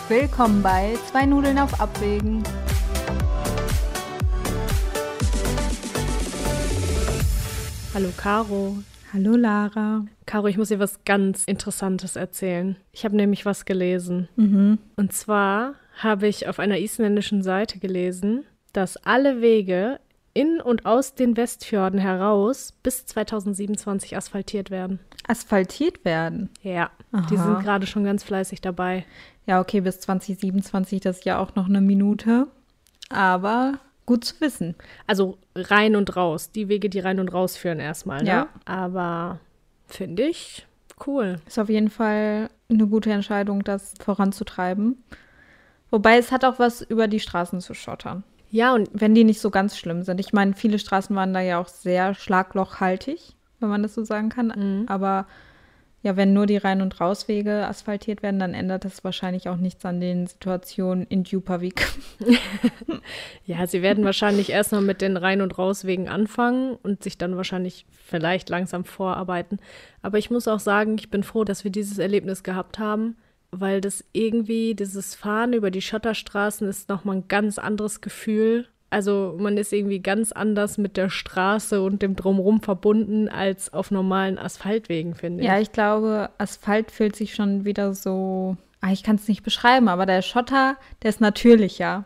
Willkommen bei Zwei Nudeln auf Abwägen. Hallo Caro. Hallo Lara. Caro, ich muss dir was ganz Interessantes erzählen. Ich habe nämlich was gelesen. Und zwar habe ich auf einer isländischen Seite gelesen, dass alle Wege in und aus den Westfjorden heraus bis 2027 asphaltiert werden. Asphaltiert werden? Ja, Aha. Die sind gerade schon ganz fleißig dabei. Ja, okay, bis 2027, das ist ja auch noch eine Minute. Aber gut zu wissen. Also rein und raus. Die Wege, die rein und raus führen erstmal, ne? Ja. Aber finde ich cool. Ist auf jeden Fall eine gute Entscheidung, das voranzutreiben. Wobei es hat auch was, über die Straßen zu schottern. Ja, und Wenn die nicht so ganz schlimm sind. Ich meine, viele Straßen waren da ja auch sehr schlaglochhaltig, wenn man das so sagen kann. Aber ja, wenn nur die Rein- und Rauswege asphaltiert werden, dann ändert das wahrscheinlich auch nichts an den Situationen in Djupavik. ja, sie werden wahrscheinlich erstmal mit den Rein- und Rauswegen anfangen und sich dann wahrscheinlich vielleicht langsam vorarbeiten. Aber ich muss auch sagen, ich bin froh, dass wir dieses Erlebnis gehabt haben, weil das irgendwie, dieses Fahren über die Schotterstraßen ist nochmal ein ganz anderes Gefühl. Also man ist irgendwie ganz anders mit der Straße und dem Drumherum verbunden als auf normalen Asphaltwegen, finde ich. Ja, ich glaube, Asphalt fühlt sich schon wieder so, ich kann es nicht beschreiben, aber der Schotter, der ist natürlicher.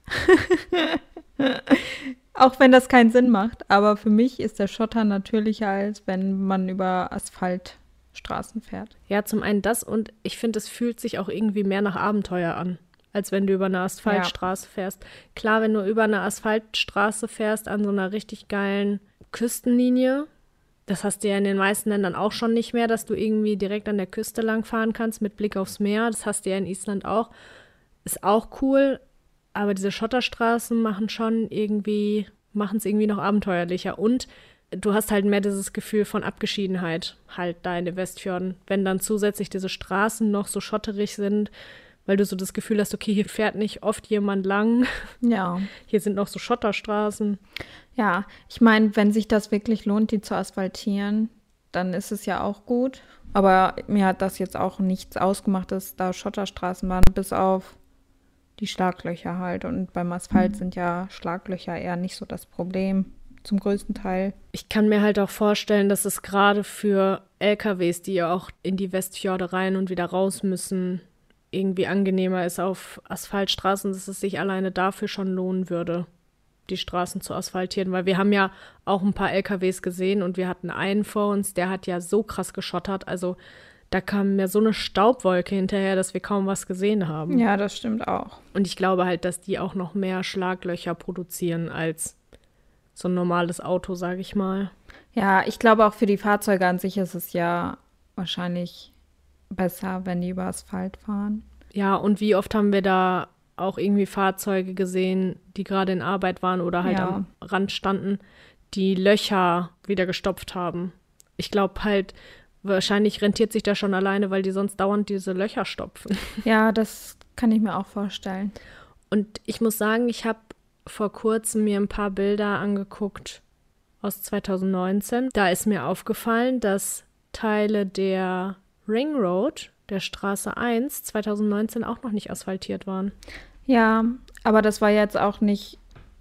Auch wenn das keinen Sinn macht, aber für mich ist der Schotter natürlicher, als wenn man über Asphaltstraßen fährt. Ja, zum einen das und ich finde, es fühlt sich auch irgendwie mehr nach Abenteuer an, als wenn du über eine Asphaltstraße fährst. Klar, wenn du über eine Asphaltstraße fährst an so einer richtig geilen Küstenlinie, das hast du ja in den meisten Ländern auch schon nicht mehr, dass du irgendwie direkt an der Küste lang fahren kannst mit Blick aufs Meer. Das hast du ja in Island auch. Ist auch cool, aber diese Schotterstraßen machen es irgendwie noch abenteuerlicher. Und du hast halt mehr dieses Gefühl von Abgeschiedenheit halt da in den Westfjorden. Wenn dann zusätzlich diese Straßen noch so schotterig sind, weil du so das Gefühl hast, okay, hier fährt nicht oft jemand lang. Ja. Hier sind noch so Schotterstraßen. Ja, ich meine, wenn sich das wirklich lohnt, die zu asphaltieren, dann ist es ja auch gut. Aber mir hat das jetzt auch nichts ausgemacht, dass da Schotterstraßen waren, bis auf die Schlaglöcher halt. Und beim Asphalt sind ja Schlaglöcher eher nicht so das Problem, zum größten Teil. Ich kann mir halt auch vorstellen, dass es gerade für LKWs, die ja auch in die Westfjorde rein und wieder raus müssen, irgendwie angenehmer ist auf Asphaltstraßen, dass es sich alleine dafür schon lohnen würde, die Straßen zu asphaltieren. Weil wir haben ja auch ein paar LKWs gesehen und wir hatten einen vor uns, der hat ja so krass geschottert. Also da kam mir so eine Staubwolke hinterher, dass wir kaum was gesehen haben. Ja, das stimmt auch. Und ich glaube halt, dass die auch noch mehr Schlaglöcher produzieren als so ein normales Auto, sage ich mal. Ja, ich glaube auch für die Fahrzeuge an sich ist es ja wahrscheinlich besser, wenn die über Asphalt fahren. Ja, und wie oft haben wir da auch irgendwie Fahrzeuge gesehen, die gerade in Arbeit waren oder halt am Rand standen, die Löcher wieder gestopft haben. Ich glaube halt, wahrscheinlich rentiert sich das schon alleine, weil die sonst dauernd diese Löcher stopfen. Ja, das kann ich mir auch vorstellen. Und ich muss sagen, ich habe vor kurzem mir ein paar Bilder angeguckt aus 2019. Da ist mir aufgefallen, dass Teile der Ring Road, der Straße 1, 2019 auch noch nicht asphaltiert waren. Ja, aber das war jetzt auch nicht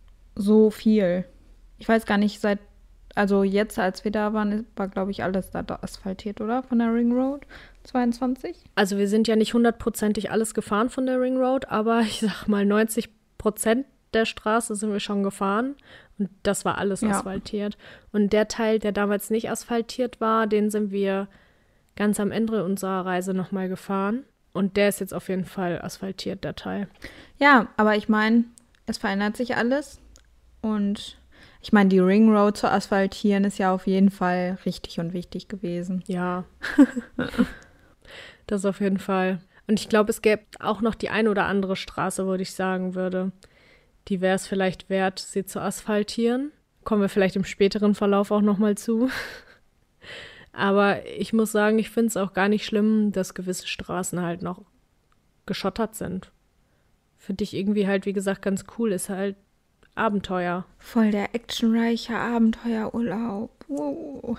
so viel. Ich weiß gar nicht, also jetzt, als wir da waren, war, glaube ich, alles da asphaltiert, oder? Von der Ring Road 22? Also wir sind ja nicht 100%ig alles gefahren von der Ring Road, aber ich sag mal 90% der Straße sind wir schon gefahren und das war alles asphaltiert. Und der Teil, der damals nicht asphaltiert war, den sind wir ganz am Ende unserer Reise nochmal gefahren. Und der ist jetzt auf jeden Fall asphaltiert, der Teil. Ja, aber ich meine, es verändert sich alles. Und ich meine, die Ring Road zu asphaltieren ist ja auf jeden Fall richtig und wichtig gewesen. Ja, das auf jeden Fall. Und ich glaube, es gäbe auch noch die ein oder andere Straße, wo ich sagen würde, die wäre es vielleicht wert, sie zu asphaltieren. Kommen wir vielleicht im späteren Verlauf auch nochmal zu. Aber ich muss sagen, ich finde es auch gar nicht schlimm, dass gewisse Straßen halt noch geschottert sind. Finde ich irgendwie halt, wie gesagt, ganz cool. Ist halt Abenteuer. Voll der actionreiche Abenteuerurlaub. Wow.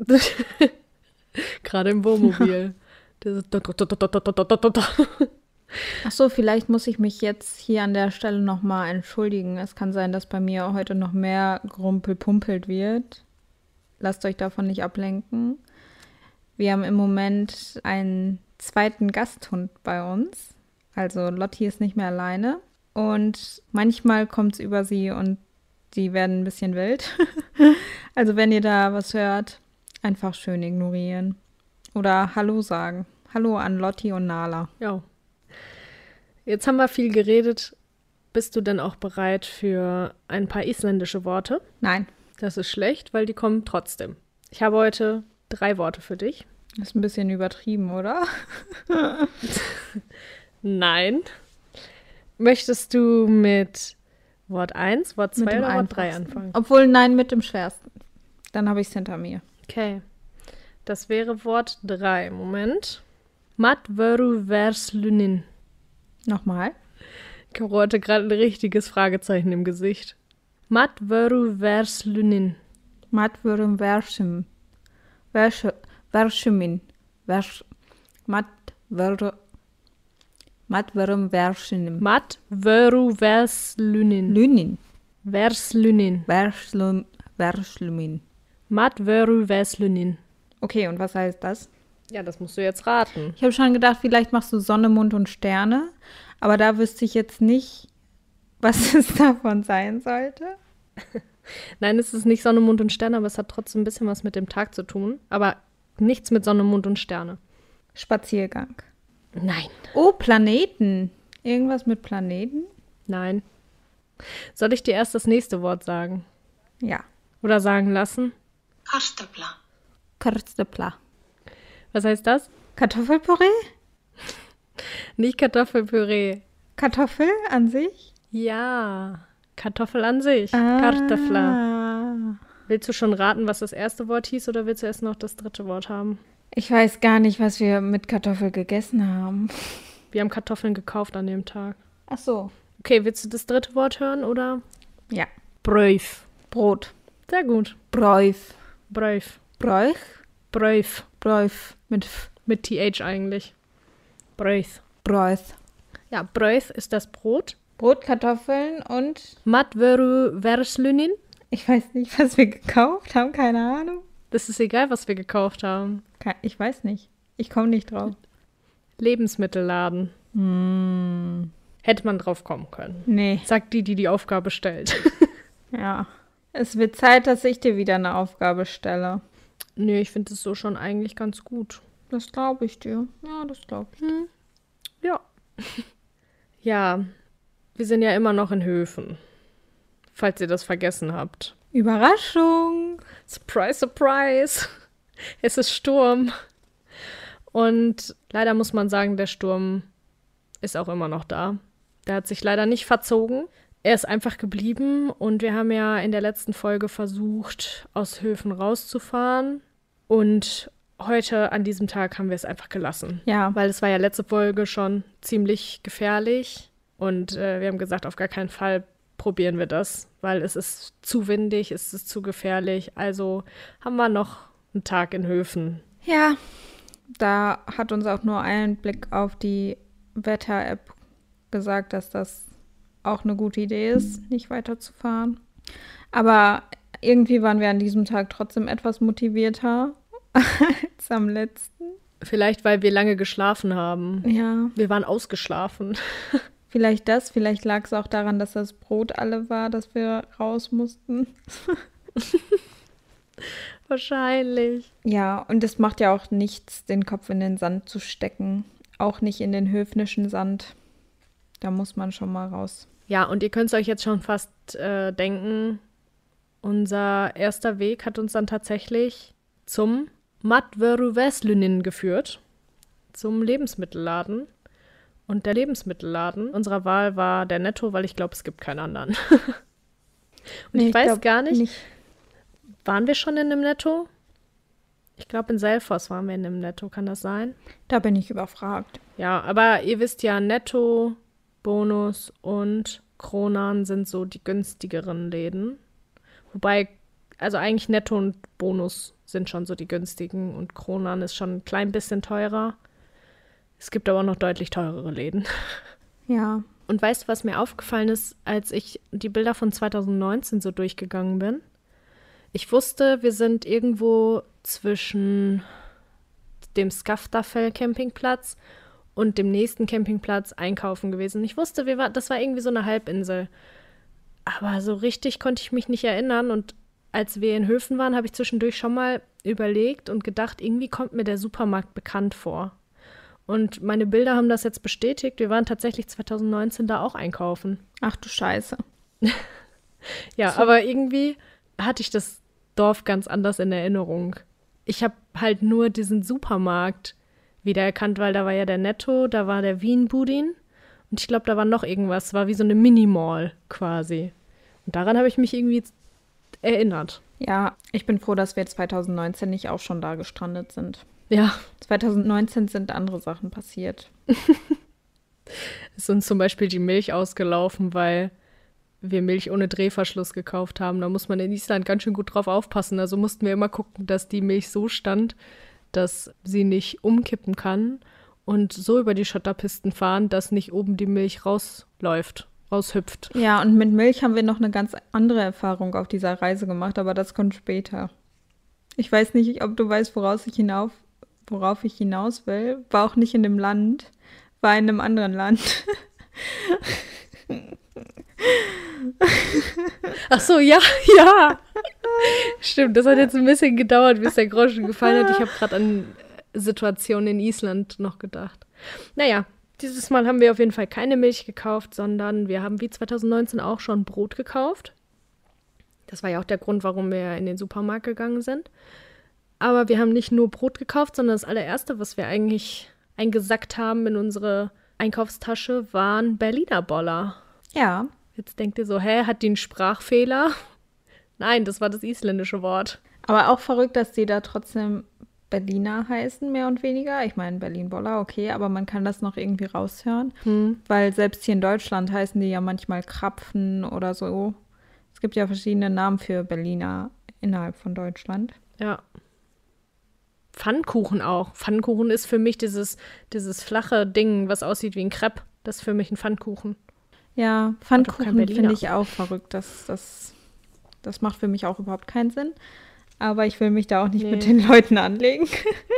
Gerade im Wohnmobil. Ach so, vielleicht muss ich mich jetzt hier an der Stelle nochmal entschuldigen. Es kann sein, dass bei mir heute noch mehr gerumpelpumpelt wird. Lasst euch davon nicht ablenken. Wir haben im Moment einen zweiten Gasthund bei uns. Also Lotti ist nicht mehr alleine. Und manchmal kommt es über sie und die werden ein bisschen wild. Also wenn ihr da was hört, einfach schön ignorieren. Oder Hallo sagen. Hallo an Lotti und Nala. Ja. Jetzt haben wir viel geredet. Bist du denn auch bereit für ein paar isländische Worte? Nein, Das ist schlecht, weil die kommen trotzdem. Ich habe heute 3 Worte für dich. das ist ein bisschen übertrieben, oder? Nein. Möchtest du mit Wort 1, Wort 2 Mit dem oder Wort 3 einfachsten. anfangen? Obwohl, nein, mit dem schwersten. Dann habe ich es hinter mir. Okay. Das wäre Wort 3. Moment. Mat vöru verslunin. Nochmal. Caro hatte gerade ein richtiges Fragezeichen im Gesicht. Mat vöru verslunin. Matvurum Vershim. Vershimin. Matvurum Vershinim. Mat vöru verslunin. Lynin. Verslunin. Verslumin. Mat vöru verslunin. Okay, und was heißt das? Ja, das musst du jetzt raten. Ich habe schon gedacht, vielleicht machst du Sonne, Mond und Sterne. Aber da wüsste ich jetzt nicht, was es davon sein sollte. Nein, es ist nicht Sonne, Mond und Sterne, aber es hat trotzdem ein bisschen was mit dem Tag zu tun. Aber nichts mit Sonne, Mond und Sterne. Spaziergang. Nein. Oh, Planeten. Irgendwas mit Planeten? Nein. Soll ich dir erst das nächste Wort sagen? Ja. Oder sagen lassen? Kartöfla. Kartoffelpla. Was heißt das? Kartoffelpüree? Nicht Kartoffelpüree. Kartoffel an sich? Ja, Kartoffel an sich. Kartofla. Ah. Willst du schon raten, was das erste Wort hieß, oder willst du erst noch das dritte Wort haben? Ich weiß gar nicht, was wir mit Kartoffel gegessen haben. Wir haben Kartoffeln gekauft an dem Tag. Ach so. Okay, willst du das dritte Wort hören, oder? Ja. Bröif. Brot. Sehr gut. Bräuf. Bröif. Bräuch? Bröif. Bräuf. Mit F. Mit TH eigentlich. Bröif. Bräuth. Ja, Bröif ist das Brot. Brot, Kartoffeln und Mat vöru verslunin. ich weiß nicht, was wir gekauft haben. Keine Ahnung. Das ist egal, was wir gekauft haben. Ich weiß nicht. Ich komme nicht drauf. Lebensmittelladen. Hätte man drauf kommen können. Nee. Sagt die, die die Aufgabe stellt. Ja. Es wird Zeit, dass ich dir wieder eine Aufgabe stelle. Nö, ich finde es so schon eigentlich ganz gut. Das glaube ich dir. Ja, das glaube ich. Ja. Ja, wir sind ja immer noch in Höfen. Falls ihr das vergessen habt. Überraschung. Surprise, surprise. Es ist Sturm. Und leider muss man sagen, der Sturm ist auch immer noch da. Der hat sich leider nicht verzogen. Er ist einfach geblieben und wir haben ja in der letzten Folge versucht, aus Höfen rauszufahren. Und heute, an diesem Tag, haben wir es einfach gelassen. Ja. Weil es war ja letzte Folge schon ziemlich gefährlich. Und wir haben gesagt, auf gar keinen Fall probieren wir das, weil es ist zu windig, es ist zu gefährlich. Also haben wir noch einen Tag in Höfen. Ja. Da hat uns auch nur ein Blick auf die Wetter-App gesagt, dass das auch eine gute Idee ist, nicht weiterzufahren. Aber irgendwie waren wir an diesem Tag trotzdem etwas motivierter als am letzten. Vielleicht, weil wir lange geschlafen haben. Ja, Wir waren ausgeschlafen. vielleicht das. Vielleicht lag es auch daran, dass das Brot alle war, dass wir raus mussten. Wahrscheinlich. Ja, und es macht ja auch nichts, den Kopf in den Sand zu stecken. Auch nicht in den höfnischen Sand. Da muss man schon mal raus. Ja, und ihr könnt es euch jetzt schon fast denken, unser erster Weg hat uns dann tatsächlich zum Matvöru-Veslynin geführt, zum Lebensmittelladen. Und der Lebensmittelladen unserer Wahl war der Netto, weil ich glaube, es gibt keinen anderen. Und Nee, ich weiß glaub gar nicht, waren wir schon in einem Netto? Ich glaube, in Selfoss waren wir in einem Netto, kann das sein? Da bin ich überfragt. Ja, aber ihr wisst ja, Netto, Bonus und Kronan sind so die günstigeren Läden. Wobei, also eigentlich Netto und Bonus sind schon so die günstigen und Kronan ist schon ein klein bisschen teurer. Es gibt aber auch noch deutlich teurere Läden. Ja. Und weißt du, was mir aufgefallen ist, als ich die Bilder von 2019 so durchgegangen bin? Ich wusste, wir sind irgendwo zwischen dem Skaftafell-Campingplatz und dem nächsten Campingplatz einkaufen gewesen. Ich wusste, das war irgendwie so eine Halbinsel. Aber so richtig konnte ich mich nicht erinnern. Und als wir in Höfen waren, habe ich zwischendurch schon mal überlegt und gedacht, irgendwie kommt mir der Supermarkt bekannt vor. Und meine Bilder haben das jetzt bestätigt. Wir waren tatsächlich 2019 da auch einkaufen. Ach du Scheiße. Ja, so. Aber irgendwie hatte ich das Dorf ganz anders in Erinnerung. Ich habe halt nur diesen Supermarkt wiedererkannt, weil da war ja der Netto, da war der Wien-Budin und ich glaube, da war noch irgendwas. Es war wie so eine Mini-Mall quasi. Und daran habe ich mich irgendwie erinnert. Ja, ich bin froh, dass wir 2019 nicht auch schon da gestrandet sind. Ja. 2019 sind andere Sachen passiert. Ist uns zum Beispiel die Milch ausgelaufen, weil wir Milch ohne Drehverschluss gekauft haben. Da muss man in Island ganz schön gut drauf aufpassen. Also mussten wir immer gucken, dass die Milch so stand, dass sie nicht umkippen kann und so über die Schotterpisten fahren, dass nicht oben die Milch raushüpft. Ja, und mit Milch haben wir noch eine ganz andere Erfahrung auf dieser Reise gemacht, aber das kommt später. Ich weiß nicht, ob du weißt, worauf ich hinaus will. War auch nicht in dem Land, war in einem anderen Land. Ach so, ja. Stimmt, das hat jetzt ein bisschen gedauert, bis der Groschen gefallen hat. Ich habe gerade an Situationen in Island noch gedacht. Naja, dieses Mal haben wir auf jeden Fall keine Milch gekauft, sondern wir haben wie 2019 auch schon Brot gekauft. Das war ja auch der Grund, warum wir in den Supermarkt gegangen sind. Aber wir haben nicht nur Brot gekauft, sondern das allererste, was wir eigentlich eingesackt haben in unsere Einkaufstasche, waren Berliner Boller. Ja. Jetzt denkt ihr so, hat die einen Sprachfehler? Nein, das war das isländische Wort. Aber auch verrückt, dass die da trotzdem Berliner heißen, mehr und weniger. Ich meine, Berlin-Boller, okay, aber man kann das noch irgendwie raushören. Weil selbst hier in Deutschland heißen die ja manchmal Krapfen oder so. Es gibt ja verschiedene Namen für Berliner innerhalb von Deutschland. Ja. Pfannkuchen auch. Pfannkuchen ist für mich dieses flache Ding, was aussieht wie ein Crepe. Das ist für mich ein Pfannkuchen. Ja, Pfannkuchen finde ich auch verrückt. Das macht für mich auch überhaupt keinen Sinn. Aber ich will mich da auch nicht mit den Leuten anlegen.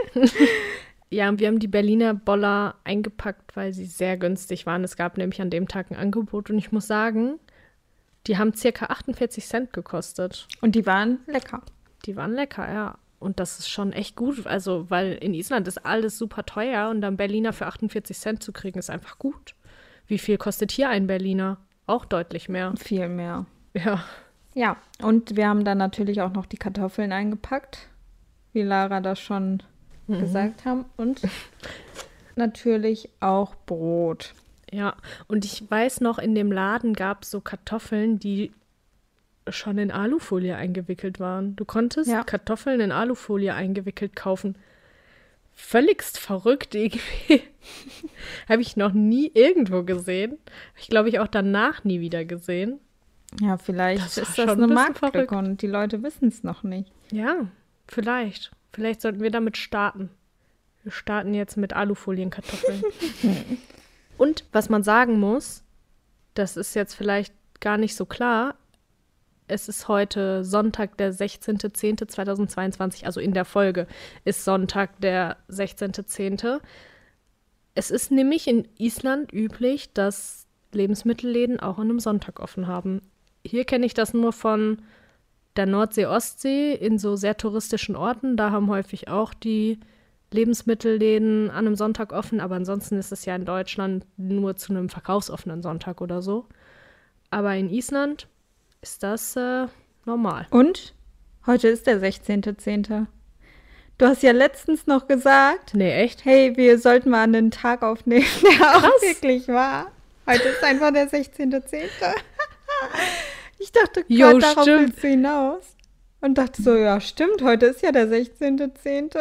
Ja, wir haben die Berliner Boller eingepackt, weil sie sehr günstig waren. Es gab nämlich an dem Tag ein Angebot. Und ich muss sagen, die haben ca. 48 Cent gekostet. Und die waren lecker. Die waren lecker, ja. Und das ist schon echt gut. Also, weil in Island ist alles super teuer. Und dann Berliner für 48 Cent zu kriegen, ist einfach gut. Wie viel kostet hier ein Berliner? Auch deutlich mehr. Viel mehr. Ja. Ja, und wir haben dann natürlich auch noch die Kartoffeln eingepackt, wie Lara das schon gesagt haben. Und natürlich auch Brot. Ja, und ich weiß noch, in dem Laden gab es so Kartoffeln, die schon in Alufolie eingewickelt waren. Du konntest Kartoffeln in Alufolie eingewickelt kaufen. Völligst verrückt irgendwie. Habe ich noch nie irgendwo gesehen. Ich glaube, ich auch danach nie wieder gesehen. Ja, vielleicht ist das eine Marktlücke und die Leute wissen es noch nicht. Ja, vielleicht. Vielleicht sollten wir damit starten. Wir starten jetzt mit Alufolienkartoffeln. Und was man sagen muss, das ist jetzt vielleicht gar nicht so klar, es ist heute Sonntag, der 16.10.2022, also in der Folge ist Sonntag, der 16.10. Es ist nämlich in Island üblich, dass Lebensmittelläden auch an einem Sonntag offen haben. Hier kenne ich das nur von der Nordsee, Ostsee, in so sehr touristischen Orten. Da haben häufig auch die Lebensmittelläden an einem Sonntag offen, aber ansonsten ist es ja in Deutschland nur zu einem verkaufsoffenen Sonntag oder so. Aber in Island ist das normal. Und? Heute ist der 16.10. Du hast ja letztens noch gesagt. Nee, echt? Hey, wir sollten mal einen Tag aufnehmen, der auch wirklich war. Heute ist einfach der 16.10. Ich dachte gerade, darauf willst du hinaus. Und dachte so, ja, stimmt, heute ist ja der 16.10.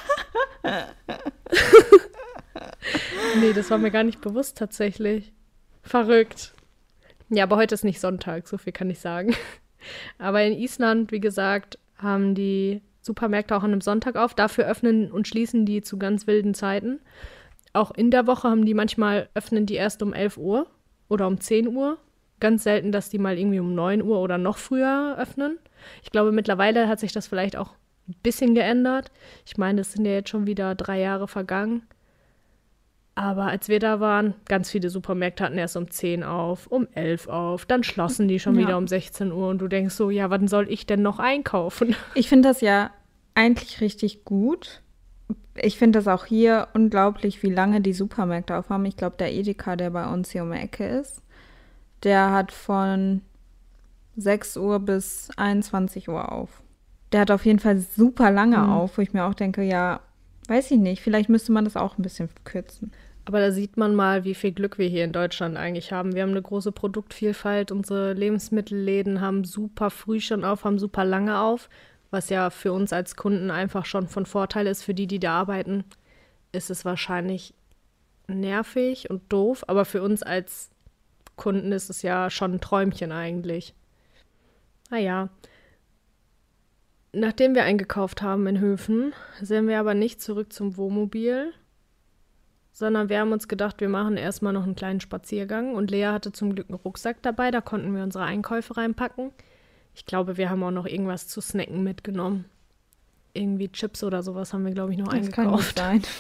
Nee, das war mir gar nicht bewusst tatsächlich. Verrückt. Ja, aber heute ist nicht Sonntag, so viel kann ich sagen. Aber in Island, wie gesagt, haben die Supermärkte auch an einem Sonntag auf. Dafür öffnen und schließen die zu ganz wilden Zeiten. auch in der Woche öffnen die erst um 11 Uhr oder um 10 Uhr. Ganz selten, dass die mal irgendwie um 9 Uhr oder noch früher öffnen. Ich glaube, mittlerweile hat sich das vielleicht auch ein bisschen geändert. Ich meine, es sind ja jetzt schon wieder 3 Jahre vergangen. Aber als wir da waren, ganz viele Supermärkte hatten erst um 10 auf, um 11 auf. Dann schlossen die schon wieder um 16 Uhr. Und du denkst so, ja, wann soll ich denn noch einkaufen? Ich finde das ja eigentlich richtig gut. Ich finde das auch hier unglaublich, wie lange die Supermärkte aufhaben. Ich glaube, der Edeka, der bei uns hier um die Ecke ist, der hat von 6 Uhr bis 21 Uhr auf. Der hat auf jeden Fall super lange auf, wo ich mir auch denke, ja, weiß ich nicht, vielleicht müsste man das auch ein bisschen kürzen. Aber da sieht man mal, wie viel Glück wir hier in Deutschland eigentlich haben. Wir haben eine große Produktvielfalt. Unsere Lebensmittelläden haben super früh schon auf, haben super lange auf. Was ja für uns als Kunden einfach schon von Vorteil ist. Für die, die da arbeiten, ist es wahrscheinlich nervig und doof. Aber für uns als Kunden ist es ja schon ein Träumchen eigentlich. Naja. Nachdem wir eingekauft haben in Höfen, sind wir aber nicht zurück zum Wohnmobil, sondern wir haben uns gedacht, wir machen erstmal noch einen kleinen Spaziergang. Und Lea hatte zum Glück einen Rucksack dabei, da konnten wir unsere Einkäufe reinpacken. Ich glaube, wir haben auch noch irgendwas zu snacken mitgenommen. Irgendwie Chips oder sowas haben wir, glaube ich, noch eingekauft. Das kann nicht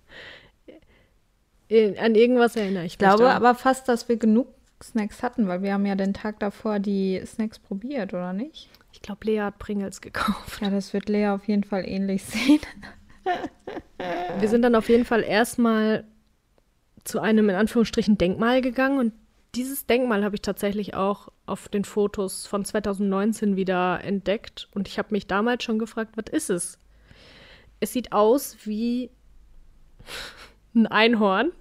sein. An irgendwas erinnere ich mich. Ich glaube aber fast, dass wir genug Snacks hatten, weil wir haben ja den Tag davor die Snacks probiert, oder nicht? Ich glaube, Lea hat Pringles gekauft. Ja, das wird Lea auf jeden Fall ähnlich sehen. Wir sind dann auf jeden Fall erstmal zu einem, in Anführungsstrichen, Denkmal gegangen. Und dieses Denkmal habe ich tatsächlich auch auf den Fotos von 2019 wieder entdeckt. Und ich habe mich damals schon gefragt, was ist es? Es sieht aus wie ein Einhorn,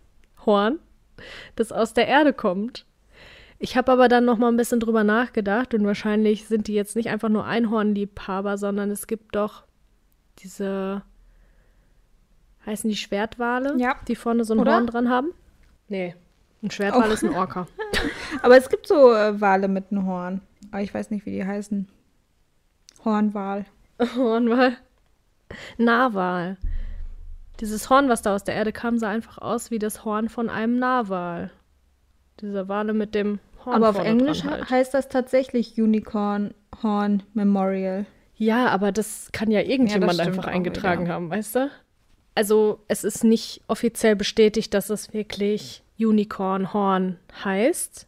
das aus der Erde kommt. Ich habe aber dann noch mal ein bisschen drüber nachgedacht und wahrscheinlich sind die jetzt nicht einfach nur Einhornliebhaber, sondern es gibt doch diese, heißen die Schwertwale, die vorne so ein Horn dran haben? Nee, ein Schwertwal ist ein Orca. Aber es gibt so Wale mit einem Horn. Aber ich weiß nicht, wie die heißen. Hornwal. Hornwal. Narwal. Dieses Horn, was da aus der Erde kam, sah einfach aus wie das Horn von einem Narwal. Diese Wale mit dem Horn. Aber auf Englisch heißt das tatsächlich Unicorn Horn Memorial. Ja, aber das kann ja irgendjemand einfach eingetragen haben, weißt du? Also es ist nicht offiziell bestätigt, dass es wirklich Unicorn Horn heißt.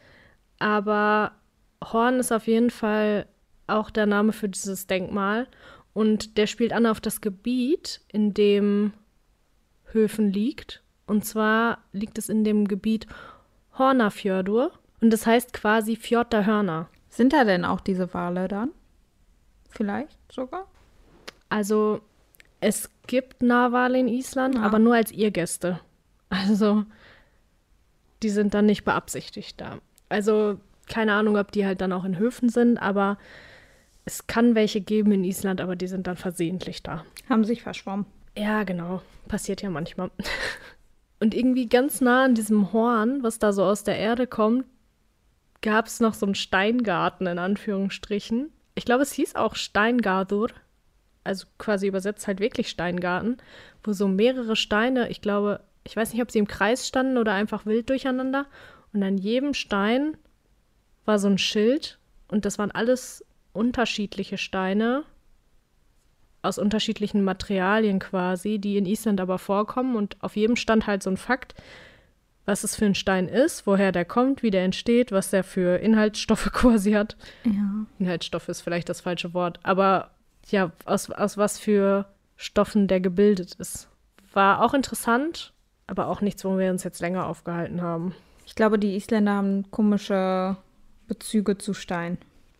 Aber Horn ist auf jeden Fall auch der Name für dieses Denkmal. Und der spielt an auf das Gebiet, in dem Höfen liegt. Und zwar liegt es in dem Gebiet Hornafjörður. Und das heißt quasi Fjord der Hörner. Sind da denn auch diese Wale dann? Vielleicht sogar? Also es gibt Narwale in Island, aber nur als Irrgäste. Also die sind dann nicht beabsichtigt da. Also keine Ahnung, ob die halt dann auch in Höfen sind, aber es kann welche geben in Island, aber die sind dann versehentlich da. Haben sich verschwommen. Ja, genau. Passiert ja manchmal. Und irgendwie ganz nah an diesem Horn, was da so aus der Erde kommt, gab es noch so einen Steingarten, in Anführungsstrichen. Ich glaube, es hieß auch Steingarður, also quasi übersetzt halt wirklich Steingarten, wo so mehrere Steine, ich glaube, ich weiß nicht, ob sie im Kreis standen oder einfach wild durcheinander. Und an jedem Stein war so ein Schild und das waren alles unterschiedliche Steine aus unterschiedlichen Materialien quasi, die in Island aber vorkommen. Und auf jedem stand halt so ein Fakt, was es für ein Stein ist, woher der kommt, wie der entsteht, was der für Inhaltsstoffe quasi hat. Ja. Inhaltsstoffe ist vielleicht das falsche Wort, aber ja, aus was für Stoffen der gebildet ist. War auch interessant, aber auch nichts, wo wir uns jetzt länger aufgehalten haben. Ich glaube, die Isländer haben komische Bezüge zu Stein.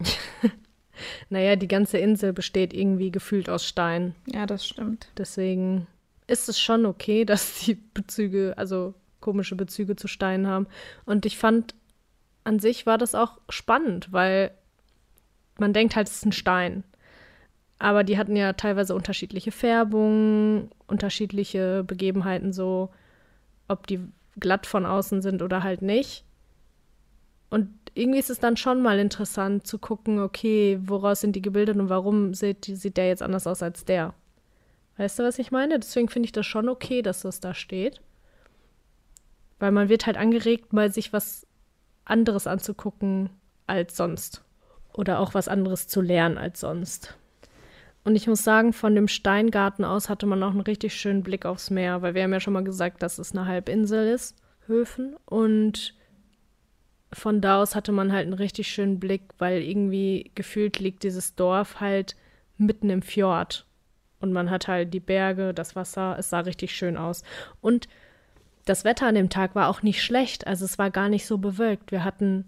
Naja, die ganze Insel besteht irgendwie gefühlt aus Stein. Ja, das stimmt. Deswegen ist es schon okay, dass die Bezüge, also komische Bezüge zu Steinen haben. Und ich fand, an sich war das auch spannend, weil man denkt halt, es ist ein Stein. Aber die hatten ja teilweise unterschiedliche Färbungen, unterschiedliche Begebenheiten, so ob die glatt von außen sind oder halt nicht. Und irgendwie ist es dann schon mal interessant zu gucken, okay, woraus sind die gebildet und warum sieht der jetzt anders aus als der? Weißt du, was ich meine? Deswegen finde ich das schon okay, dass das da steht. Weil man wird halt angeregt, mal sich was anderes anzugucken als sonst. Oder auch was anderes zu lernen als sonst. Und ich muss sagen, von dem Steingarten aus hatte man auch einen richtig schönen Blick aufs Meer, weil wir haben ja schon mal gesagt, dass es eine Halbinsel ist, Höfen. Und von da aus hatte man halt einen richtig schönen Blick, weil irgendwie gefühlt liegt dieses Dorf halt mitten im Fjord. Und man hat halt die Berge, das Wasser, es sah richtig schön aus. Und das Wetter an dem Tag war auch nicht schlecht, also es war gar nicht so bewölkt. Wir hatten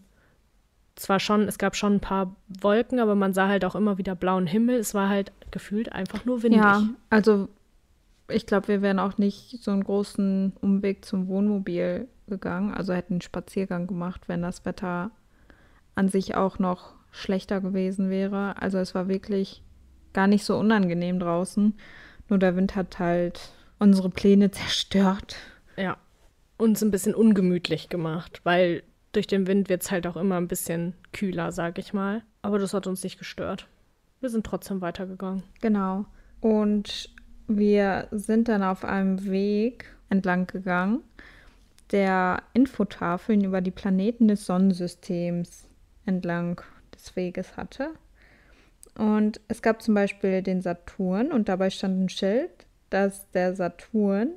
es gab schon ein paar Wolken, aber man sah halt auch immer wieder blauen Himmel. Es war halt gefühlt einfach nur windig. Ja, also ich glaube, wir wären auch nicht so einen großen Umweg zum Wohnmobil gegangen, also hätten einen Spaziergang gemacht, wenn das Wetter an sich auch noch schlechter gewesen wäre. Also es war wirklich gar nicht so unangenehm draußen. Nur der Wind hat halt unsere Pläne zerstört. Ja, uns ein bisschen ungemütlich gemacht, weil durch den Wind wird es halt auch immer ein bisschen kühler, sag ich mal. Aber das hat uns nicht gestört. Wir sind trotzdem weitergegangen. Genau. Und wir sind dann auf einem Weg entlang gegangen, der Infotafeln über die Planeten des Sonnensystems entlang des Weges hatte. Und es gab zum Beispiel den Saturn und dabei stand ein Schild, dass der Saturn,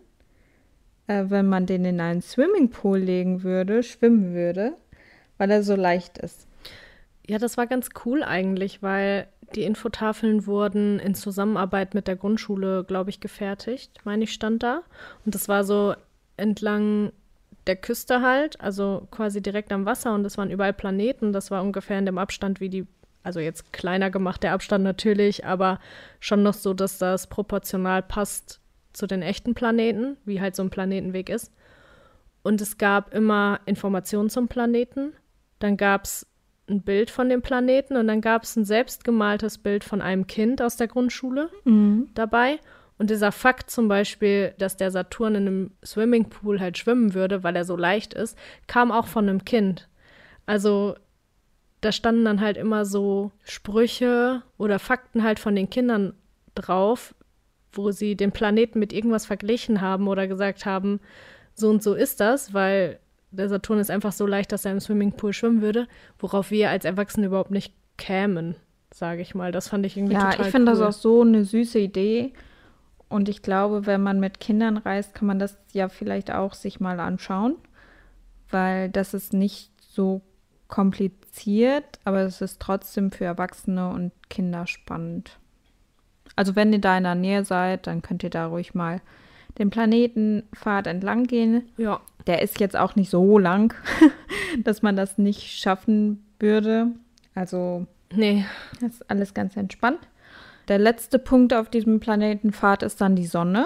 wenn man den in einen Swimmingpool legen würde, schwimmen würde, weil er so leicht ist. Ja, das war ganz cool eigentlich, weil die Infotafeln wurden in Zusammenarbeit mit der Grundschule, glaube ich, gefertigt, meine ich, stand da. Und das war so entlang der Küste halt, also quasi direkt am Wasser und es waren überall Planeten. Das war ungefähr in dem Abstand wie also jetzt kleiner gemacht, der Abstand natürlich, aber schon noch so, dass das proportional passt zu den echten Planeten, wie halt so ein Planetenweg ist. Und es gab immer Informationen zum Planeten. Dann gab es ein Bild von dem Planeten und dann gab es ein selbstgemaltes Bild von einem Kind aus der Grundschule dabei. Und dieser Fakt zum Beispiel, dass der Saturn in einem Swimmingpool halt schwimmen würde, weil er so leicht ist, kam auch von einem Kind. Also da standen dann halt immer so Sprüche oder Fakten halt von den Kindern drauf, wo sie den Planeten mit irgendwas verglichen haben oder gesagt haben, so und so ist das, weil der Saturn ist einfach so leicht, dass er im Swimmingpool schwimmen würde, worauf wir als Erwachsene überhaupt nicht kämen, sage ich mal. Das fand ich irgendwie total cool. Ja, ich finde das auch so eine süße Idee. Und ich glaube, wenn man mit Kindern reist, kann man das ja vielleicht auch sich mal anschauen, weil das ist nicht so kompliziert, aber es ist trotzdem für Erwachsene und Kinder spannend. Also wenn ihr da in der Nähe seid, dann könnt ihr da ruhig mal den Planetenpfad entlang gehen. Ja. Der ist jetzt auch nicht so lang, dass man das nicht schaffen würde. Also nee, das ist alles ganz entspannt. Der letzte Punkt auf diesem Planetenpfad ist dann die Sonne.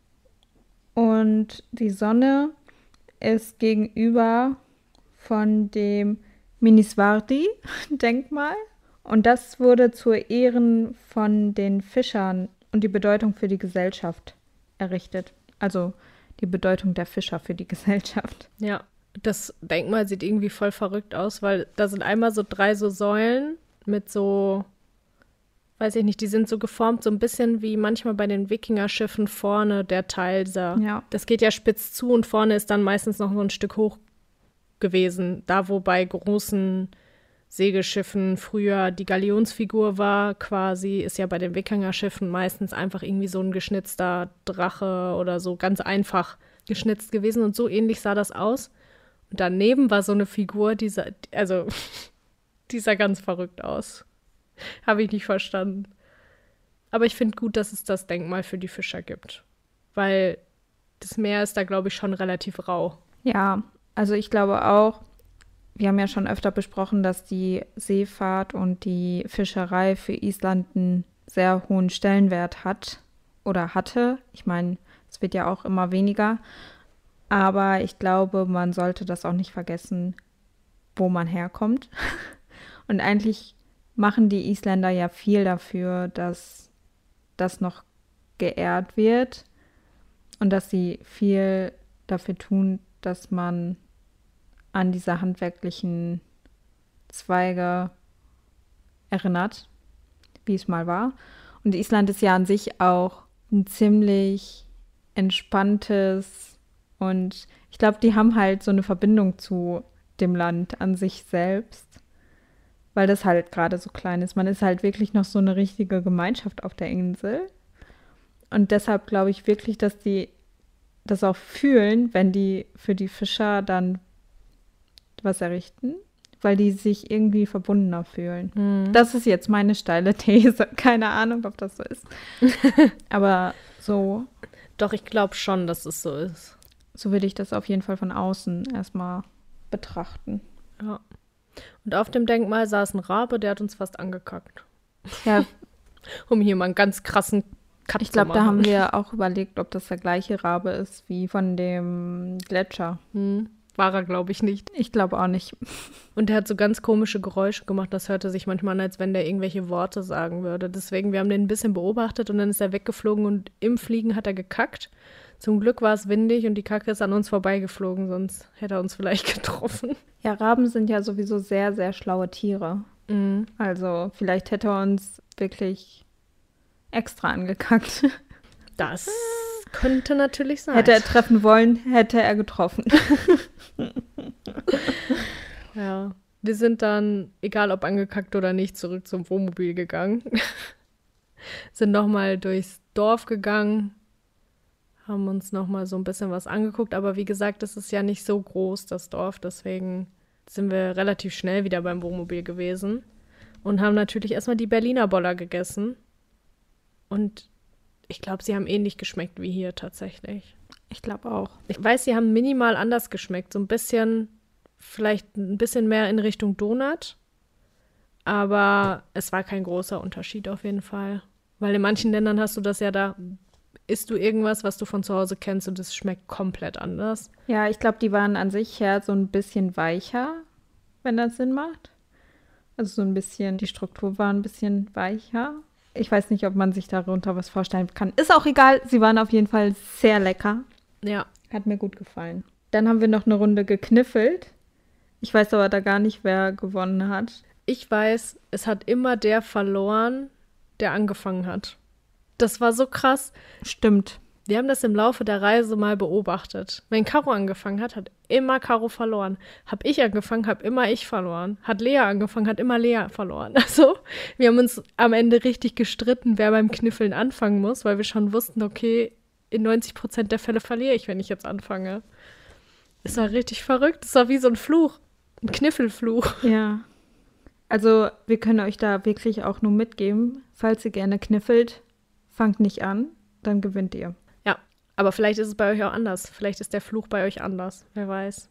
Und die Sonne ist gegenüber von dem Minisvardi-Denkmal. Und das wurde zu Ehren von den Fischern und die Bedeutung für die Gesellschaft errichtet. Also die Bedeutung der Fischer für die Gesellschaft. Ja, das Denkmal sieht irgendwie voll verrückt aus, weil da sind einmal so 3 so Säulen mit so, weiß ich nicht, die sind so geformt, so ein bisschen wie manchmal bei den Wikingerschiffen vorne der Teil. Das geht ja spitz zu und vorne ist dann meistens noch so ein Stück hoch gewesen. Da, wo bei großen Segelschiffen früher die Galionsfigur war, quasi, ist ja bei den Wikingerschiffen meistens einfach irgendwie so ein geschnitzter Drache oder so ganz einfach geschnitzt gewesen und so ähnlich sah das aus. Und daneben war so eine Figur, die sah ganz verrückt aus. Habe ich nicht verstanden. Aber ich finde gut, dass es das Denkmal für die Fischer gibt. Weil das Meer ist da, glaube ich, schon relativ rau. Ja, also ich glaube auch, wir haben ja schon öfter besprochen, dass die Seefahrt und die Fischerei für Island einen sehr hohen Stellenwert hat oder hatte. Ich meine, es wird ja auch immer weniger. Aber ich glaube, man sollte das auch nicht vergessen, wo man herkommt. Und eigentlich machen die Isländer ja viel dafür, dass das noch geehrt wird und dass sie viel dafür tun, dass man an diese handwerklichen Zweige erinnert, wie es mal war. Und Island ist ja an sich auch ein ziemlich entspanntes Und ich glaube, die haben halt so eine Verbindung zu dem Land an sich selbst, weil das halt gerade so klein ist. Man ist halt wirklich noch so eine richtige Gemeinschaft auf der Insel. Und deshalb glaube ich wirklich, dass die das auch fühlen, wenn die für die Fischer dann was errichten, weil die sich irgendwie verbundener fühlen. Das ist jetzt meine steile These. Keine Ahnung, ob das so ist. Aber so. Doch, ich glaube schon, dass es so ist. So würde ich das auf jeden Fall von außen erstmal betrachten. Ja. Und auf dem Denkmal saß ein Rabe, der hat uns fast angekackt. Ja. Um hier mal einen ganz krassen Cut Ich glaube, zu machen. da haben wir auch überlegt, ob das der gleiche Rabe ist wie von dem Gletscher. War er, glaube ich, nicht. Ich glaube auch nicht. Und der hat so ganz komische Geräusche gemacht. Das hörte sich manchmal an, als wenn der irgendwelche Worte sagen würde. Deswegen, wir haben den ein bisschen beobachtet und dann ist er weggeflogen und im Fliegen hat er gekackt. Zum Glück war es windig und die Kacke ist an uns vorbeigeflogen, sonst hätte er uns vielleicht getroffen. Ja, Raben sind ja sowieso sehr, sehr schlaue Tiere. Also vielleicht hätte er uns wirklich extra angekackt. Das könnte natürlich sein. Hätte er treffen wollen, hätte er getroffen. Ja, wir sind dann, egal ob angekackt oder nicht, zurück zum Wohnmobil gegangen. Sind nochmal durchs Dorf gegangen, haben uns nochmal so ein bisschen was angeguckt. Aber wie gesagt, es ist ja nicht so groß, das Dorf. Deswegen sind wir relativ schnell wieder beim Wohnmobil gewesen und haben natürlich erstmal die Berliner Boller gegessen. Und ich glaube, sie haben ähnlich geschmeckt wie hier tatsächlich. Ich glaube auch. Ich weiß, sie haben minimal anders geschmeckt. So ein bisschen, vielleicht ein bisschen mehr in Richtung Donut. Aber es war kein großer Unterschied auf jeden Fall. Weil in manchen Ländern hast du das ja, da isst du irgendwas, was du von zu Hause kennst und es schmeckt komplett anders. Ja, ich glaube, die waren an sich her so ein bisschen weicher, wenn das Sinn macht. Also so ein bisschen, die Struktur war ein bisschen weicher. Ich weiß nicht, ob man sich darunter was vorstellen kann. Ist auch egal, sie waren auf jeden Fall sehr lecker. Ja. Hat mir gut gefallen. Dann haben wir noch eine Runde gekniffelt. Ich weiß aber da gar nicht, wer gewonnen hat. Ich weiß, es hat immer der verloren, der angefangen hat. Das war so krass. Stimmt. Wir haben das im Laufe der Reise mal beobachtet. Wenn Caro angefangen hat, hat immer Caro verloren. Hab ich angefangen, hab immer ich verloren. Hat Lea angefangen, hat immer Lea verloren. Also, wir haben uns am Ende richtig gestritten, wer beim Kniffeln anfangen muss, weil wir schon wussten, okay, in 90% der Fälle verliere ich, wenn ich jetzt anfange. Es war richtig verrückt. Es war wie so ein Fluch. Ein Kniffelfluch. Ja. Also, wir können euch da wirklich auch nur mitgeben, falls ihr gerne kniffelt, fangt nicht an, dann gewinnt ihr. Ja, aber vielleicht ist es bei euch auch anders. Vielleicht ist der Fluch bei euch anders. Wer weiß.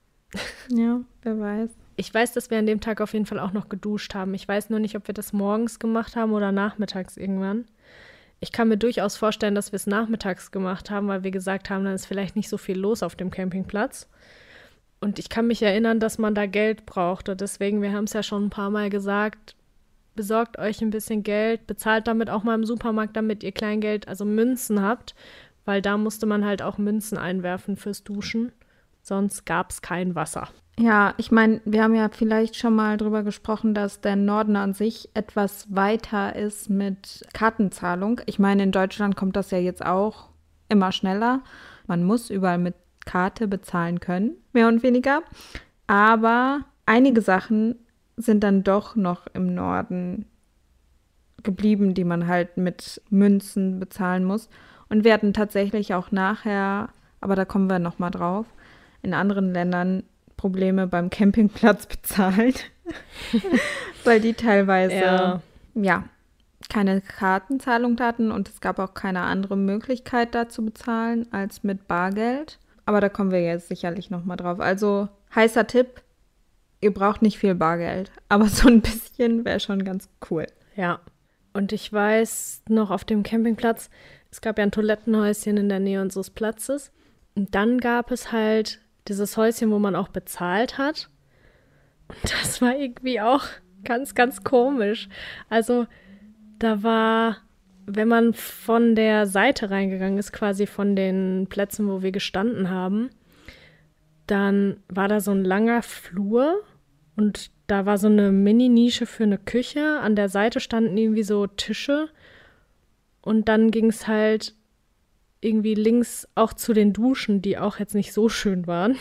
Ja, wer weiß. Ich weiß, dass wir an dem Tag auf jeden Fall auch noch geduscht haben. Ich weiß nur nicht, ob wir das morgens gemacht haben oder nachmittags irgendwann. Ich kann mir durchaus vorstellen, dass wir es nachmittags gemacht haben, weil wir gesagt haben, dann ist vielleicht nicht so viel los auf dem Campingplatz. Und ich kann mich erinnern, dass man da Geld brauchte. Deswegen, wir haben es ja schon ein paar Mal gesagt, besorgt euch ein bisschen Geld, bezahlt damit auch mal im Supermarkt, damit ihr Kleingeld, also Münzen habt, weil da musste man halt auch Münzen einwerfen fürs Duschen. Sonst gab es kein Wasser. Ja, ich meine, wir haben ja vielleicht schon mal drüber gesprochen, dass der Norden an sich etwas weiter ist mit Kartenzahlung. Ich meine, in Deutschland kommt das ja jetzt auch immer schneller. Man muss überall mit Karte bezahlen können, mehr und weniger. Aber einige Sachen sind dann doch noch im Norden geblieben, die man halt mit Münzen bezahlen muss. Und wir hatten tatsächlich auch nachher, aber da kommen wir noch mal drauf, in anderen Ländern Probleme beim Campingplatz bezahlt, weil die teilweise ja keine Kartenzahlung hatten und es gab auch keine andere Möglichkeit, da zu bezahlen als mit Bargeld. Aber da kommen wir jetzt sicherlich noch mal drauf. Also heißer Tipp, ihr braucht nicht viel Bargeld, aber so ein bisschen wäre schon ganz cool. Ja, und ich weiß noch auf dem Campingplatz, es gab ja ein Toilettenhäuschen in der Nähe unseres Platzes. Und dann gab es halt dieses Häuschen, wo man auch bezahlt hat. Und das war irgendwie auch ganz, ganz komisch. Also da war, wenn man von der Seite reingegangen ist, quasi von den Plätzen, wo wir gestanden haben, dann war da so ein langer Flur und da war so eine Mini-Nische für eine Küche. An der Seite standen irgendwie so Tische und dann ging es halt irgendwie links auch zu den Duschen, die auch jetzt nicht so schön waren.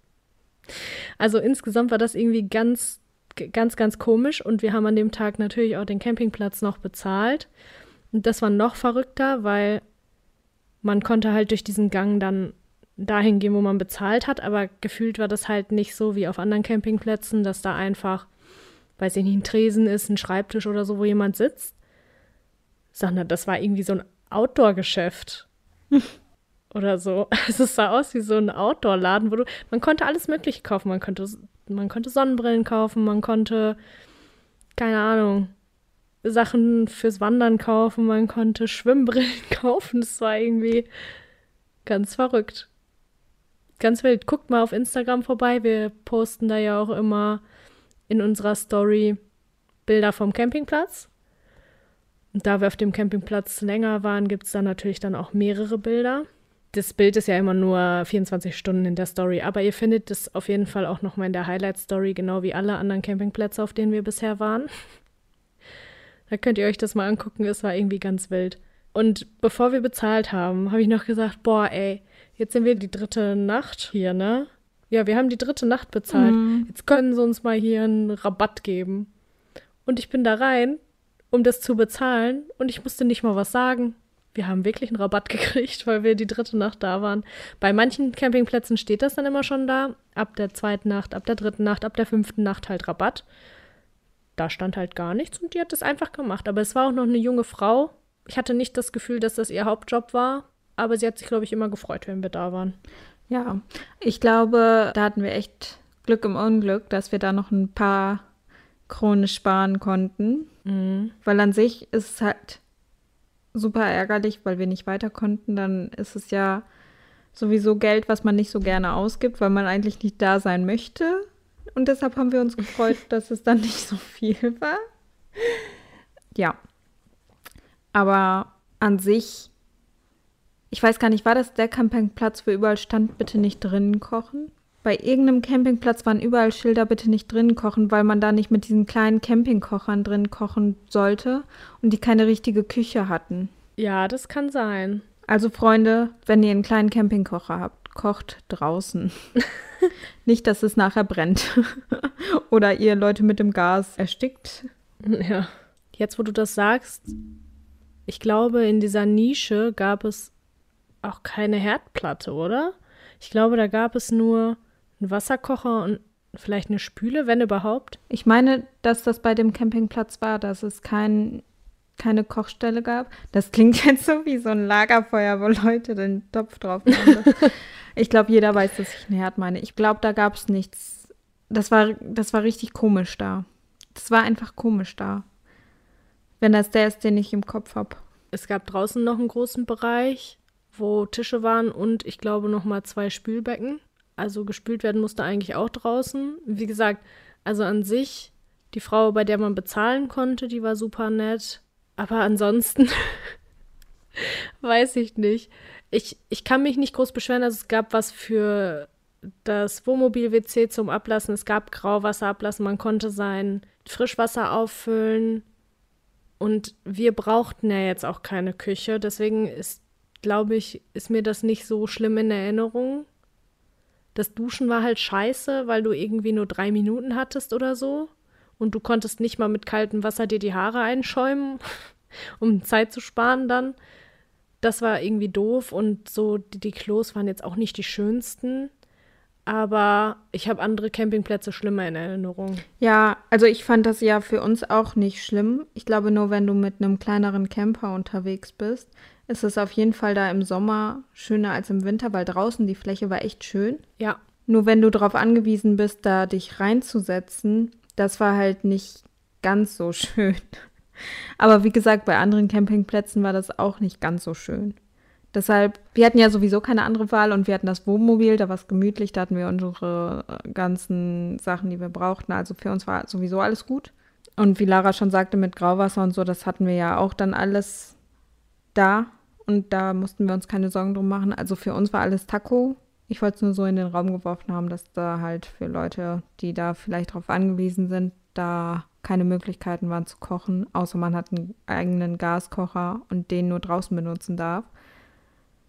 Also insgesamt war das irgendwie ganz, ganz, ganz komisch und wir haben an dem Tag natürlich auch den Campingplatz noch bezahlt. Und das war noch verrückter, weil man konnte halt durch diesen Gang dann dahin gehen, wo man bezahlt hat, aber gefühlt war das halt nicht so wie auf anderen Campingplätzen, dass da einfach, weiß ich nicht, ein Tresen ist, ein Schreibtisch oder so, wo jemand sitzt, sondern das war irgendwie so ein Outdoor-Geschäft oder so. Also es sah aus wie so ein Outdoor-Laden, man konnte alles Mögliche kaufen. Man konnte Sonnenbrillen kaufen, man konnte, keine Ahnung, Sachen fürs Wandern kaufen, man konnte Schwimmbrillen kaufen. Das war irgendwie ganz verrückt. Ganz wild. Guckt mal auf Instagram vorbei. Wir posten da ja auch immer in unserer Story Bilder vom Campingplatz. Und da wir auf dem Campingplatz länger waren, gibt es da natürlich dann auch mehrere Bilder. Das Bild ist ja immer nur 24 Stunden in der Story, aber ihr findet es auf jeden Fall auch nochmal in der Highlight-Story, genau wie alle anderen Campingplätze, auf denen wir bisher waren. Da könnt ihr euch das mal angucken, es war irgendwie ganz wild. Und bevor wir bezahlt haben, habe ich noch gesagt, boah ey, jetzt sind wir die 3. Nacht hier, ne? Ja, wir haben die 3. Nacht bezahlt. Jetzt können sie uns mal hier einen Rabatt geben. Und ich bin da rein, um das zu bezahlen und ich musste nicht mal was sagen. Wir haben wirklich einen Rabatt gekriegt, weil wir die 3. Nacht da waren. Bei manchen Campingplätzen steht das dann immer schon da. Ab der 2. Nacht, ab der 3. Nacht, ab der 5. Nacht halt Rabatt. Da stand halt gar nichts und die hat das einfach gemacht. Aber es war auch noch eine junge Frau. Ich hatte nicht das Gefühl, dass das ihr Hauptjob war. Aber sie hat sich, glaube ich, immer gefreut, wenn wir da waren. Ja, ich glaube, da hatten wir echt Glück im Unglück, dass wir da noch ein paar Kronen sparen konnten. Weil an sich ist es halt super ärgerlich, weil wir nicht weiter konnten. Dann ist es ja sowieso Geld, was man nicht so gerne ausgibt, weil man eigentlich nicht da sein möchte. Und deshalb haben wir uns gefreut, dass es dann nicht so viel war. Ja. Aber an sich, ich weiß gar nicht, war das der Campingplatz, wo überall stand, bitte nicht drinnen kochen? Bei irgendeinem Campingplatz waren überall Schilder, bitte nicht drinnen kochen, weil man da nicht mit diesen kleinen Campingkochern drin kochen sollte und die keine richtige Küche hatten. Ja, das kann sein. Also Freunde, wenn ihr einen kleinen Campingkocher habt, kocht draußen. Nicht, dass es nachher brennt. Oder ihr Leute mit dem Gas erstickt. Ja. Jetzt, wo du das sagst, ich glaube, in dieser Nische gab es auch keine Herdplatte, oder? Ich glaube, da gab es nur einen Wasserkocher und vielleicht eine Spüle, wenn überhaupt. Ich meine, dass das bei dem Campingplatz war, dass es keine Kochstelle gab. Das klingt jetzt so wie so ein Lagerfeuer, wo Leute den Topf drauf machen. Ich glaube, jeder weiß, dass ich einen Herd meine. Ich glaube, da gab es nichts. Das war richtig komisch da. Das war einfach komisch da. Wenn das der ist, den ich im Kopf habe. Es gab draußen noch einen großen Bereich, wo Tische waren und ich glaube noch mal 2 Spülbecken. Also gespült werden musste eigentlich auch draußen. Wie gesagt, also an sich, die Frau, bei der man bezahlen konnte, die war super nett. Aber ansonsten weiß ich nicht. Ich kann mich nicht groß beschweren. Also es gab was für das Wohnmobil-WC zum Ablassen. Es gab Grauwasser ablassen. Man konnte sein Frischwasser auffüllen. Und wir brauchten ja jetzt auch keine Küche. Deswegen glaube ich, ist mir das nicht so schlimm in Erinnerung. Das Duschen war halt scheiße, weil du irgendwie nur 3 Minuten hattest oder so. Und du konntest nicht mal mit kaltem Wasser dir die Haare einschäumen, um Zeit zu sparen dann. Das war irgendwie doof und so, die Klos waren jetzt auch nicht die schönsten. Aber ich habe andere Campingplätze schlimmer in Erinnerung. Ja, also ich fand das ja für uns auch nicht schlimm. Ich glaube nur, wenn du mit einem kleineren Camper unterwegs bist, ist es auf jeden Fall da im Sommer schöner als im Winter, weil draußen die Fläche war echt schön. Ja. Nur wenn du darauf angewiesen bist, da dich reinzusetzen, das war halt nicht ganz so schön. Aber wie gesagt, bei anderen Campingplätzen war das auch nicht ganz so schön. Deshalb, wir hatten ja sowieso keine andere Wahl und wir hatten das Wohnmobil, da war es gemütlich, da hatten wir unsere ganzen Sachen, die wir brauchten. Also für uns war sowieso alles gut. Und wie Lara schon sagte, mit Grauwasser und so, das hatten wir ja auch dann alles da. Und da mussten wir uns keine Sorgen drum machen. Also für uns war alles Taco. Ich wollte es nur so in den Raum geworfen haben, dass da halt für Leute, die da vielleicht drauf angewiesen sind, da keine Möglichkeiten waren zu kochen, außer man hat einen eigenen Gaskocher und den nur draußen benutzen darf.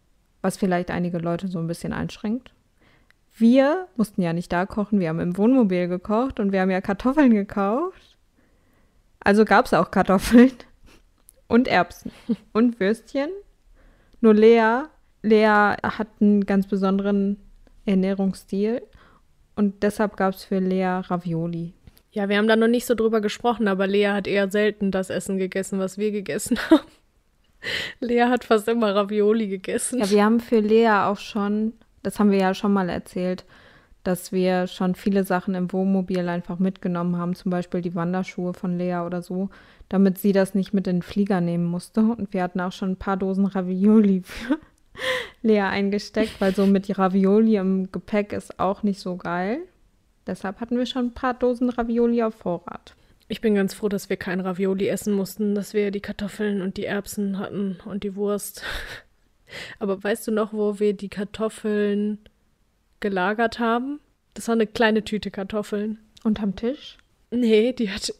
was vielleicht einige Leute so ein bisschen einschränkt. Wir mussten ja nicht da kochen, wir haben im Wohnmobil gekocht und wir haben ja Kartoffeln gekauft. Also gab es auch Kartoffeln und Erbsen und Würstchen. Nur Lea hat einen ganz besonderen Ernährungsstil und deshalb gab es für Lea Ravioli. Ja, wir haben da noch nicht so drüber gesprochen, aber Lea hat eher selten das Essen gegessen, was wir gegessen haben. Lea hat fast immer Ravioli gegessen. Ja, wir haben für Lea auch schon, das haben wir ja schon mal erzählt, dass wir schon viele Sachen im Wohnmobil einfach mitgenommen haben, zum Beispiel die Wanderschuhe von Lea oder so, damit sie das nicht mit in den Flieger nehmen musste. Und wir hatten auch schon ein paar Dosen Ravioli für Lea eingesteckt, weil so mit Ravioli im Gepäck ist auch nicht so geil. Deshalb hatten wir schon ein paar Dosen Ravioli auf Vorrat. Ich bin ganz froh, dass wir kein Ravioli essen mussten, dass wir die Kartoffeln und die Erbsen hatten und die Wurst. Aber weißt du noch, wo wir die Kartoffeln gelagert haben? Das war eine kleine Tüte Kartoffeln. Unterm Tisch? Nee, die hat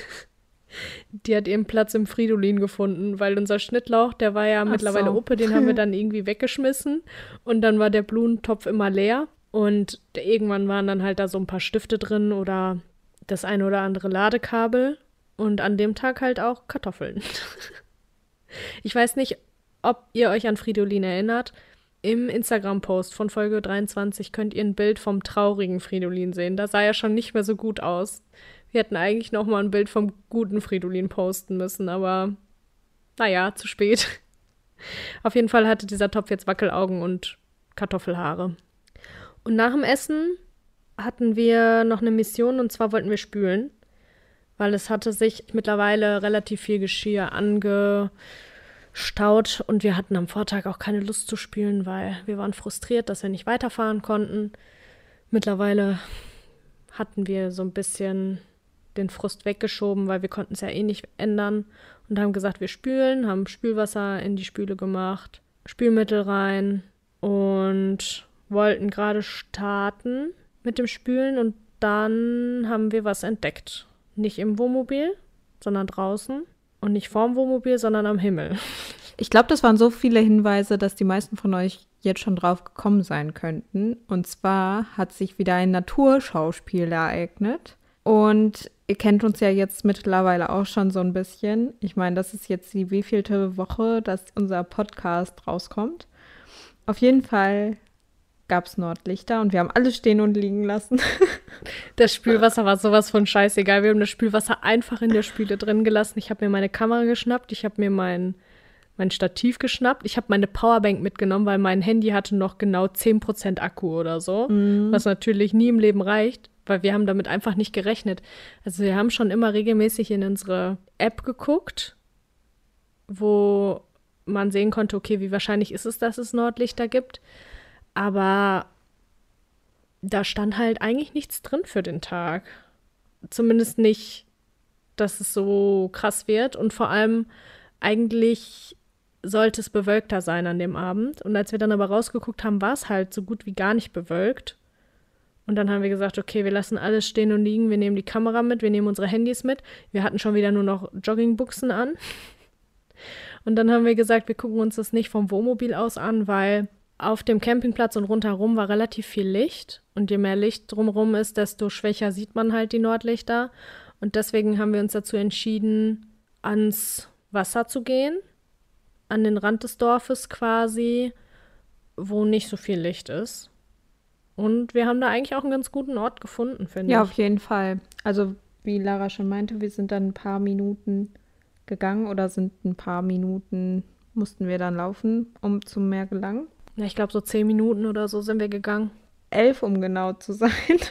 ihren Platz im Fridolin gefunden, weil unser Schnittlauch, der war ja mittlerweile Uppe, den haben wir dann irgendwie weggeschmissen und dann war der Blumentopf immer leer und irgendwann waren dann halt da so ein paar Stifte drin oder das eine oder andere Ladekabel und an dem Tag halt auch Kartoffeln. Ich weiß nicht, ob ihr euch an Fridolin erinnert. Im Instagram-Post von Folge 23 könnt ihr ein Bild vom traurigen Fridolin sehen. Da sah er schon nicht mehr so gut aus. Wir hätten eigentlich noch mal ein Bild vom guten Fridolin posten müssen, aber naja, zu spät. Auf jeden Fall hatte dieser Topf jetzt Wackelaugen und Kartoffelhaare. Und nach dem Essen hatten wir noch eine Mission und zwar wollten wir spülen, weil es hatte sich mittlerweile relativ viel Geschirr angestaut und wir hatten am Vortag auch keine Lust zu spülen, weil wir waren frustriert, dass wir nicht weiterfahren konnten. Mittlerweile hatten wir so ein bisschen den Frust weggeschoben, weil wir konnten es ja eh nicht ändern und haben gesagt, wir spülen, haben Spülwasser in die Spüle gemacht, Spülmittel rein und wollten gerade starten mit dem Spülen und dann haben wir was entdeckt. Nicht im Wohnmobil, sondern draußen und nicht vorm Wohnmobil, sondern am Himmel. Ich glaube, das waren so viele Hinweise, dass die meisten von euch jetzt schon drauf gekommen sein könnten. Und zwar hat sich wieder ein Naturschauspiel ereignet. Und ihr kennt uns ja jetzt mittlerweile auch schon so ein bisschen. Ich meine, das ist jetzt die wievielte Woche, dass unser Podcast rauskommt. Auf jeden Fall gab es Nordlichter und wir haben alles stehen und liegen lassen. Das Spülwasser war sowas von scheißegal. Wir haben das Spülwasser einfach in der Spüle drin gelassen. Ich habe mir meine Kamera geschnappt, ich habe mir mein Stativ geschnappt. Ich habe meine Powerbank mitgenommen, weil mein Handy hatte noch genau 10% Akku oder so, was natürlich nie im Leben reicht, weil wir haben damit einfach nicht gerechnet. Also wir haben schon immer regelmäßig in unsere App geguckt, wo man sehen konnte, okay, wie wahrscheinlich ist es, dass es Nordlichter gibt. Aber da stand halt eigentlich nichts drin für den Tag. Zumindest nicht, dass es so krass wird. Und vor allem eigentlich sollte es bewölkter sein an dem Abend. Und als wir dann aber rausgeguckt haben, war es halt so gut wie gar nicht bewölkt. Und dann haben wir gesagt, okay, wir lassen alles stehen und liegen. Wir nehmen die Kamera mit, wir nehmen unsere Handys mit. Wir hatten schon wieder nur noch Joggingbuchsen an. Und dann haben wir gesagt, wir gucken uns das nicht vom Wohnmobil aus an, weil auf dem Campingplatz und rundherum war relativ viel Licht. Und je mehr Licht drumherum ist, desto schwächer sieht man halt die Nordlichter. Und deswegen haben wir uns dazu entschieden, ans Wasser zu gehen, an den Rand des Dorfes quasi, wo nicht so viel Licht ist. Und wir haben da eigentlich auch einen ganz guten Ort gefunden, finde ich. Ja, auf jeden Fall. Also wie Lara schon meinte, wir sind dann ein paar Minuten gegangen oder mussten wir dann laufen, um zum Meer gelangen. Ja, ich glaube so 10 Minuten oder so sind wir gegangen. 11, um genau zu sein.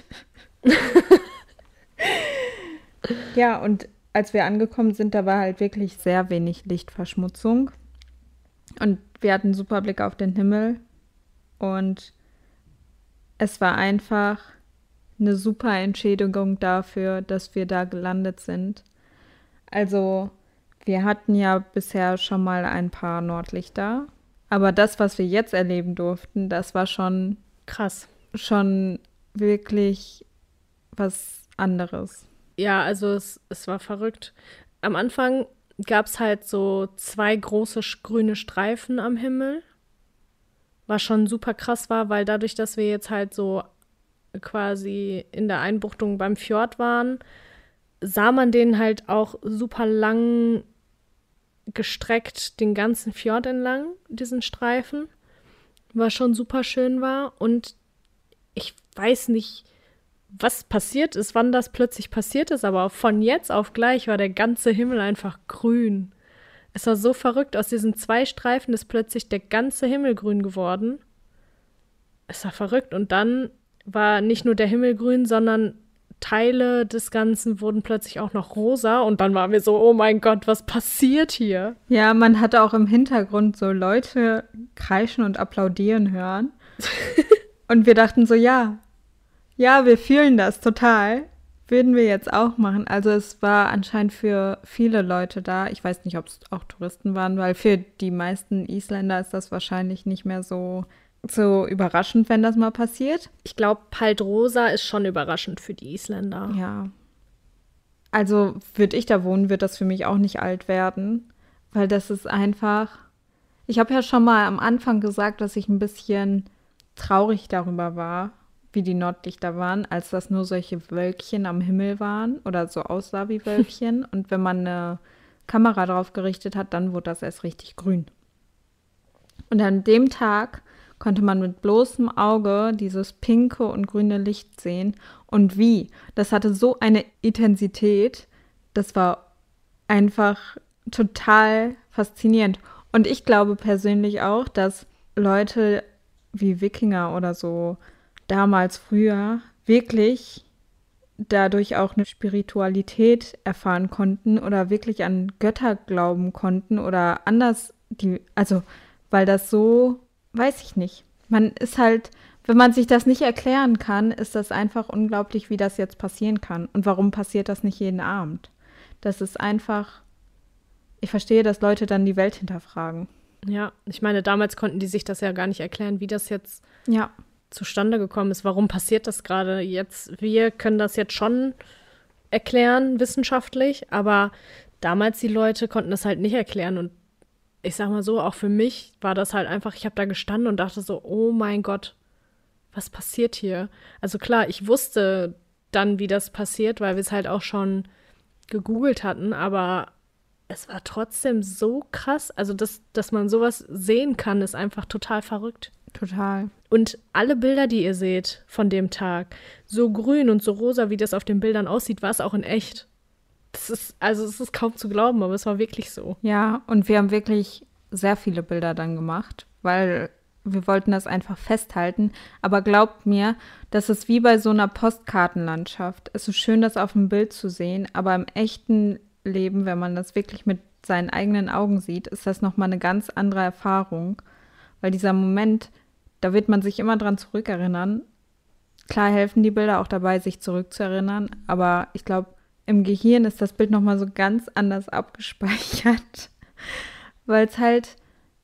Ja, und als wir angekommen sind, da war halt wirklich sehr wenig Lichtverschmutzung. Und wir hatten einen super Blick auf den Himmel. Und es war einfach eine super Entschädigung dafür, dass wir da gelandet sind. Also, wir hatten ja bisher schon mal ein paar Nordlichter. Aber das, was wir jetzt erleben durften, das war schon krass. Schon wirklich was anderes. Ja, also es war verrückt. Am Anfang gab es halt so 2 große grüne Streifen am Himmel. was schon super krass war, weil dadurch, dass wir jetzt halt so quasi in der Einbuchtung beim Fjord waren, sah man den halt auch super lang gestreckt den ganzen Fjord entlang, diesen Streifen, was schon super schön war. Und ich weiß nicht, was passiert ist, wann das plötzlich passiert ist, aber von jetzt auf gleich war der ganze Himmel einfach grün. Es war so verrückt, aus diesen 2 Streifen ist plötzlich der ganze Himmel grün geworden. Es war verrückt. Und dann war nicht nur der Himmel grün, sondern Teile des Ganzen wurden plötzlich auch noch rosa. Und dann waren wir so, oh mein Gott, was passiert hier? Ja, man hatte auch im Hintergrund so Leute kreischen und applaudieren hören. Und wir dachten so, ja, wir fühlen das total. Würden wir jetzt auch machen. Also es war anscheinend für viele Leute da. Ich weiß nicht, ob es auch Touristen waren, weil für die meisten Isländer ist das wahrscheinlich nicht mehr so überraschend, wenn das mal passiert. Ich glaube, halt rosa ist schon überraschend für die Isländer. Ja. Also würde ich da wohnen, wird das für mich auch nicht alt werden, weil das ist einfach. Ich habe ja schon mal am Anfang gesagt, dass ich ein bisschen traurig darüber war, wie die Nordlichter waren, als das nur solche Wölkchen am Himmel waren oder so aussah wie Wölkchen. Und wenn man eine Kamera drauf gerichtet hat, dann wurde das erst richtig grün. Und an dem Tag konnte man mit bloßem Auge dieses pinke und grüne Licht sehen. Und wie? Das hatte so eine Intensität, das war einfach total faszinierend. Und ich glaube persönlich auch, dass Leute wie Wikinger oder so damals früher wirklich dadurch auch eine Spiritualität erfahren konnten oder wirklich an Götter glauben konnten oder anders, weil das so, weiß ich nicht. Man ist halt, wenn man sich das nicht erklären kann, ist das einfach unglaublich, wie das jetzt passieren kann. Und warum passiert das nicht jeden Abend? Das ist einfach, ich verstehe, dass Leute dann die Welt hinterfragen. Ja, ich meine, damals konnten die sich das ja gar nicht erklären, wie das jetzt Ja. zustande gekommen ist. Warum passiert das gerade jetzt? Wir können das jetzt schon erklären, wissenschaftlich, aber damals die Leute konnten das halt nicht erklären. Und ich sag mal so, auch für mich war das halt einfach, ich habe da gestanden und dachte so, oh mein Gott, was passiert hier? Also klar, ich wusste dann, wie das passiert, weil wir es halt auch schon gegoogelt hatten, aber es war trotzdem so krass. Also, dass man sowas sehen kann, ist einfach total verrückt. Total. Und alle Bilder, die ihr seht von dem Tag, so grün und so rosa, wie das auf den Bildern aussieht, war es auch in echt. Es ist kaum zu glauben, aber es war wirklich so. Ja, und wir haben wirklich sehr viele Bilder dann gemacht, weil wir wollten das einfach festhalten. Aber glaubt mir, das ist wie bei so einer Postkartenlandschaft. Es ist schön, das auf dem Bild zu sehen, aber im echten Leben, wenn man das wirklich mit seinen eigenen Augen sieht, ist das nochmal eine ganz andere Erfahrung. Weil dieser Moment, da wird man sich immer dran zurückerinnern. Klar helfen die Bilder auch dabei, sich zurückzuerinnern, aber ich glaube, im Gehirn ist das Bild nochmal so ganz anders abgespeichert, weil es halt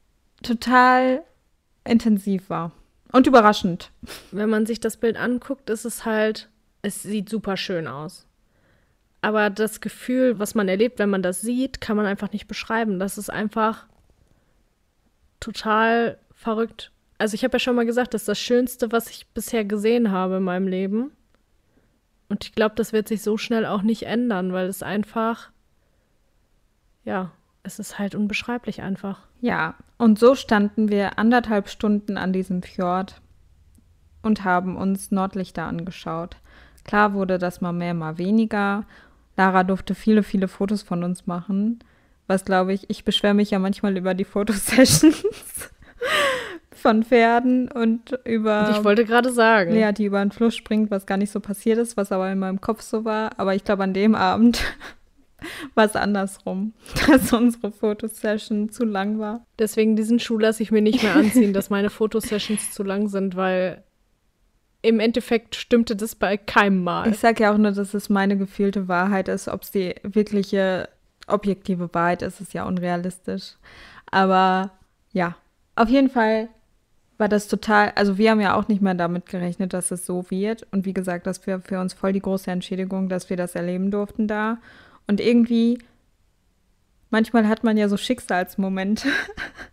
total intensiv war und überraschend. Wenn man sich das Bild anguckt, ist es halt, es sieht super schön aus. Aber das Gefühl, was man erlebt, wenn man das sieht, kann man einfach nicht beschreiben. Das ist einfach total verrückt. Also ich habe ja schon mal gesagt, das ist das Schönste, was ich bisher gesehen habe in meinem Leben. Und ich glaube, das wird sich so schnell auch nicht ändern, weil es einfach, ja, es ist halt unbeschreiblich einfach. Ja, und so standen wir 1,5 Stunden an diesem Fjord und haben uns Nordlichter angeschaut. Klar wurde das mal mehr, mal weniger. Lara durfte viele, viele Fotos von uns machen. Was, glaube ich beschwere mich ja manchmal über die Fotosessions von Pferden und über Ich wollte gerade sagen. Lea, die über den Fluss springt, was gar nicht so passiert ist, was aber in meinem Kopf so war. Aber ich glaube, an dem Abend war es andersrum, dass unsere Fotosession zu lang war. Deswegen diesen Schuh lasse ich mir nicht mehr anziehen, dass meine Fotosessions zu lang sind, weil im Endeffekt stimmte das bei keinem Mal. Ich sage ja auch nur, dass es meine gefühlte Wahrheit ist. Ob es die wirkliche objektive Wahrheit ist, ist ja unrealistisch. Aber ja, auf jeden Fall war das total, also wir haben ja auch nicht mehr damit gerechnet, dass es so wird. Und wie gesagt, das wäre für uns voll die große Entschädigung, dass wir das erleben durften da. Und irgendwie, manchmal hat man ja so Schicksalsmomente.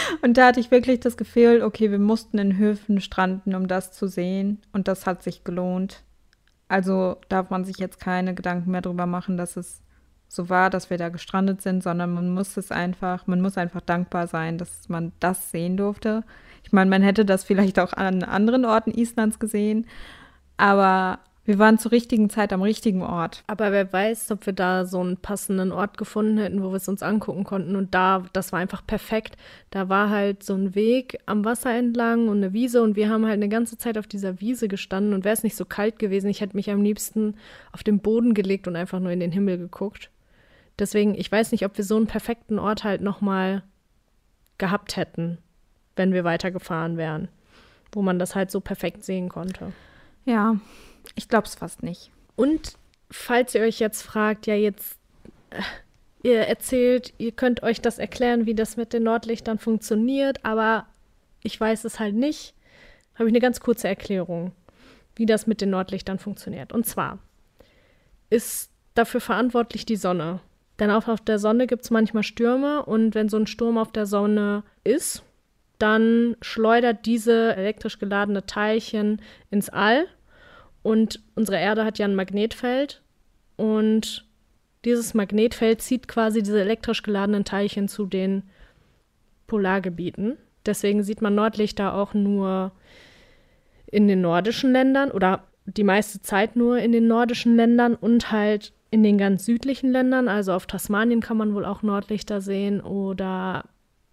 Und da hatte ich wirklich das Gefühl, okay, wir mussten in Höfen stranden, um das zu sehen. Und das hat sich gelohnt. Also darf man sich jetzt keine Gedanken mehr drüber machen, dass es so war, dass wir da gestrandet sind, sondern man muss einfach dankbar sein, dass man das sehen durfte. Ich meine, man hätte das vielleicht auch an anderen Orten Islands gesehen, aber wir waren zur richtigen Zeit am richtigen Ort. Aber wer weiß, ob wir da so einen passenden Ort gefunden hätten, wo wir es uns angucken konnten. Und das war einfach perfekt. Da war halt so ein Weg am Wasser entlang und eine Wiese. Und wir haben halt eine ganze Zeit auf dieser Wiese gestanden. Und wäre es nicht so kalt gewesen, ich hätte mich am liebsten auf den Boden gelegt und einfach nur in den Himmel geguckt. Deswegen, ich weiß nicht, ob wir so einen perfekten Ort halt nochmal gehabt hätten, wenn wir weitergefahren wären. Wo man das halt so perfekt sehen konnte. Ja, ich glaube es fast nicht. Und falls ihr euch jetzt fragt, ihr erzählt, ihr könnt euch das erklären, wie das mit den Nordlichtern funktioniert, aber ich weiß es halt nicht, habe ich eine ganz kurze Erklärung, wie das mit den Nordlichtern funktioniert. Und zwar ist dafür verantwortlich die Sonne. Denn auch auf der Sonne gibt es manchmal Stürme und wenn so ein Sturm auf der Sonne ist, dann schleudert diese elektrisch geladene Teilchen ins All. Und unsere Erde hat ja ein Magnetfeld und dieses Magnetfeld zieht quasi diese elektrisch geladenen Teilchen zu den Polargebieten. Deswegen sieht man Nordlichter auch nur in den nordischen Ländern oder die meiste Zeit nur in den nordischen Ländern und halt in den ganz südlichen Ländern. Also auf Tasmanien kann man wohl auch Nordlichter sehen oder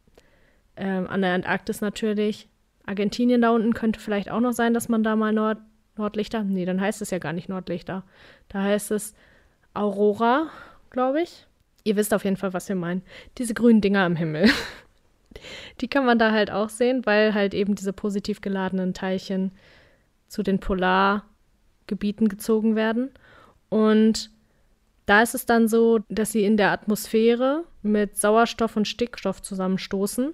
an der Antarktis natürlich. Argentinien da unten könnte vielleicht auch noch sein, dass man da mal Nordlichter, nee, dann heißt es ja gar nicht Nordlichter. Da heißt es Aurora, glaube ich. Ihr wisst auf jeden Fall, was wir meinen. Diese grünen Dinger am Himmel. Die kann man da halt auch sehen, weil halt eben diese positiv geladenen Teilchen zu den Polargebieten gezogen werden. Und da ist es dann so, dass sie in der Atmosphäre mit Sauerstoff und Stickstoff zusammenstoßen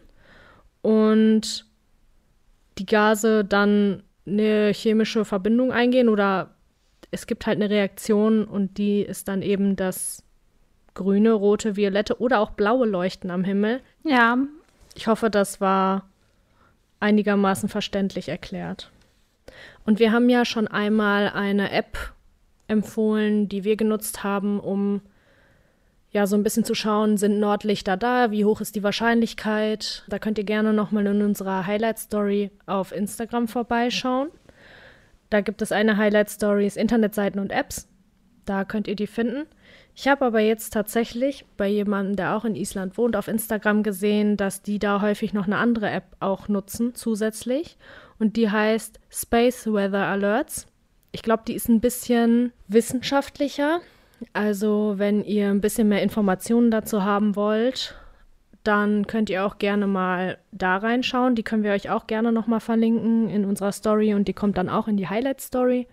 und die Gase dann eine chemische Verbindung eingehen oder es gibt halt eine Reaktion und die ist dann eben das grüne, rote, violette oder auch blaue Leuchten am Himmel. Ja. Ich hoffe, das war einigermaßen verständlich erklärt. Und wir haben ja schon einmal eine App empfohlen, die wir genutzt haben, um ja so ein bisschen zu schauen, sind Nordlichter da, wie hoch ist die Wahrscheinlichkeit. Da könnt ihr gerne nochmal in unserer Highlight-Story auf Instagram vorbeischauen. Da gibt es eine Highlight-Stories, Internetseiten und Apps. Da könnt ihr die finden. Ich habe aber jetzt tatsächlich bei jemandem, der auch in Island wohnt, auf Instagram gesehen, dass die da häufig noch eine andere App auch nutzen zusätzlich. Und die heißt Space Weather Alerts. Ich glaube, die ist ein bisschen wissenschaftlicher. Also wenn ihr ein bisschen mehr Informationen dazu haben wollt, dann könnt ihr auch gerne mal da reinschauen. Die können wir euch auch gerne nochmal verlinken in unserer Story und die kommt dann auch in die Highlight-Story.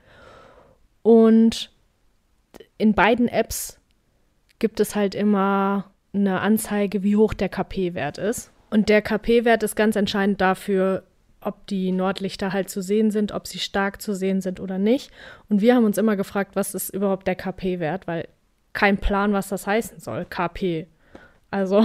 Und in beiden Apps gibt es halt immer eine Anzeige, wie hoch der KP-Wert ist. Und der KP-Wert ist ganz entscheidend dafür, ob die Nordlichter halt zu sehen sind, ob sie stark zu sehen sind oder nicht. Und wir haben uns immer gefragt, was ist überhaupt der KP-Wert, weil kein Plan, was das heißen soll, KP. Also,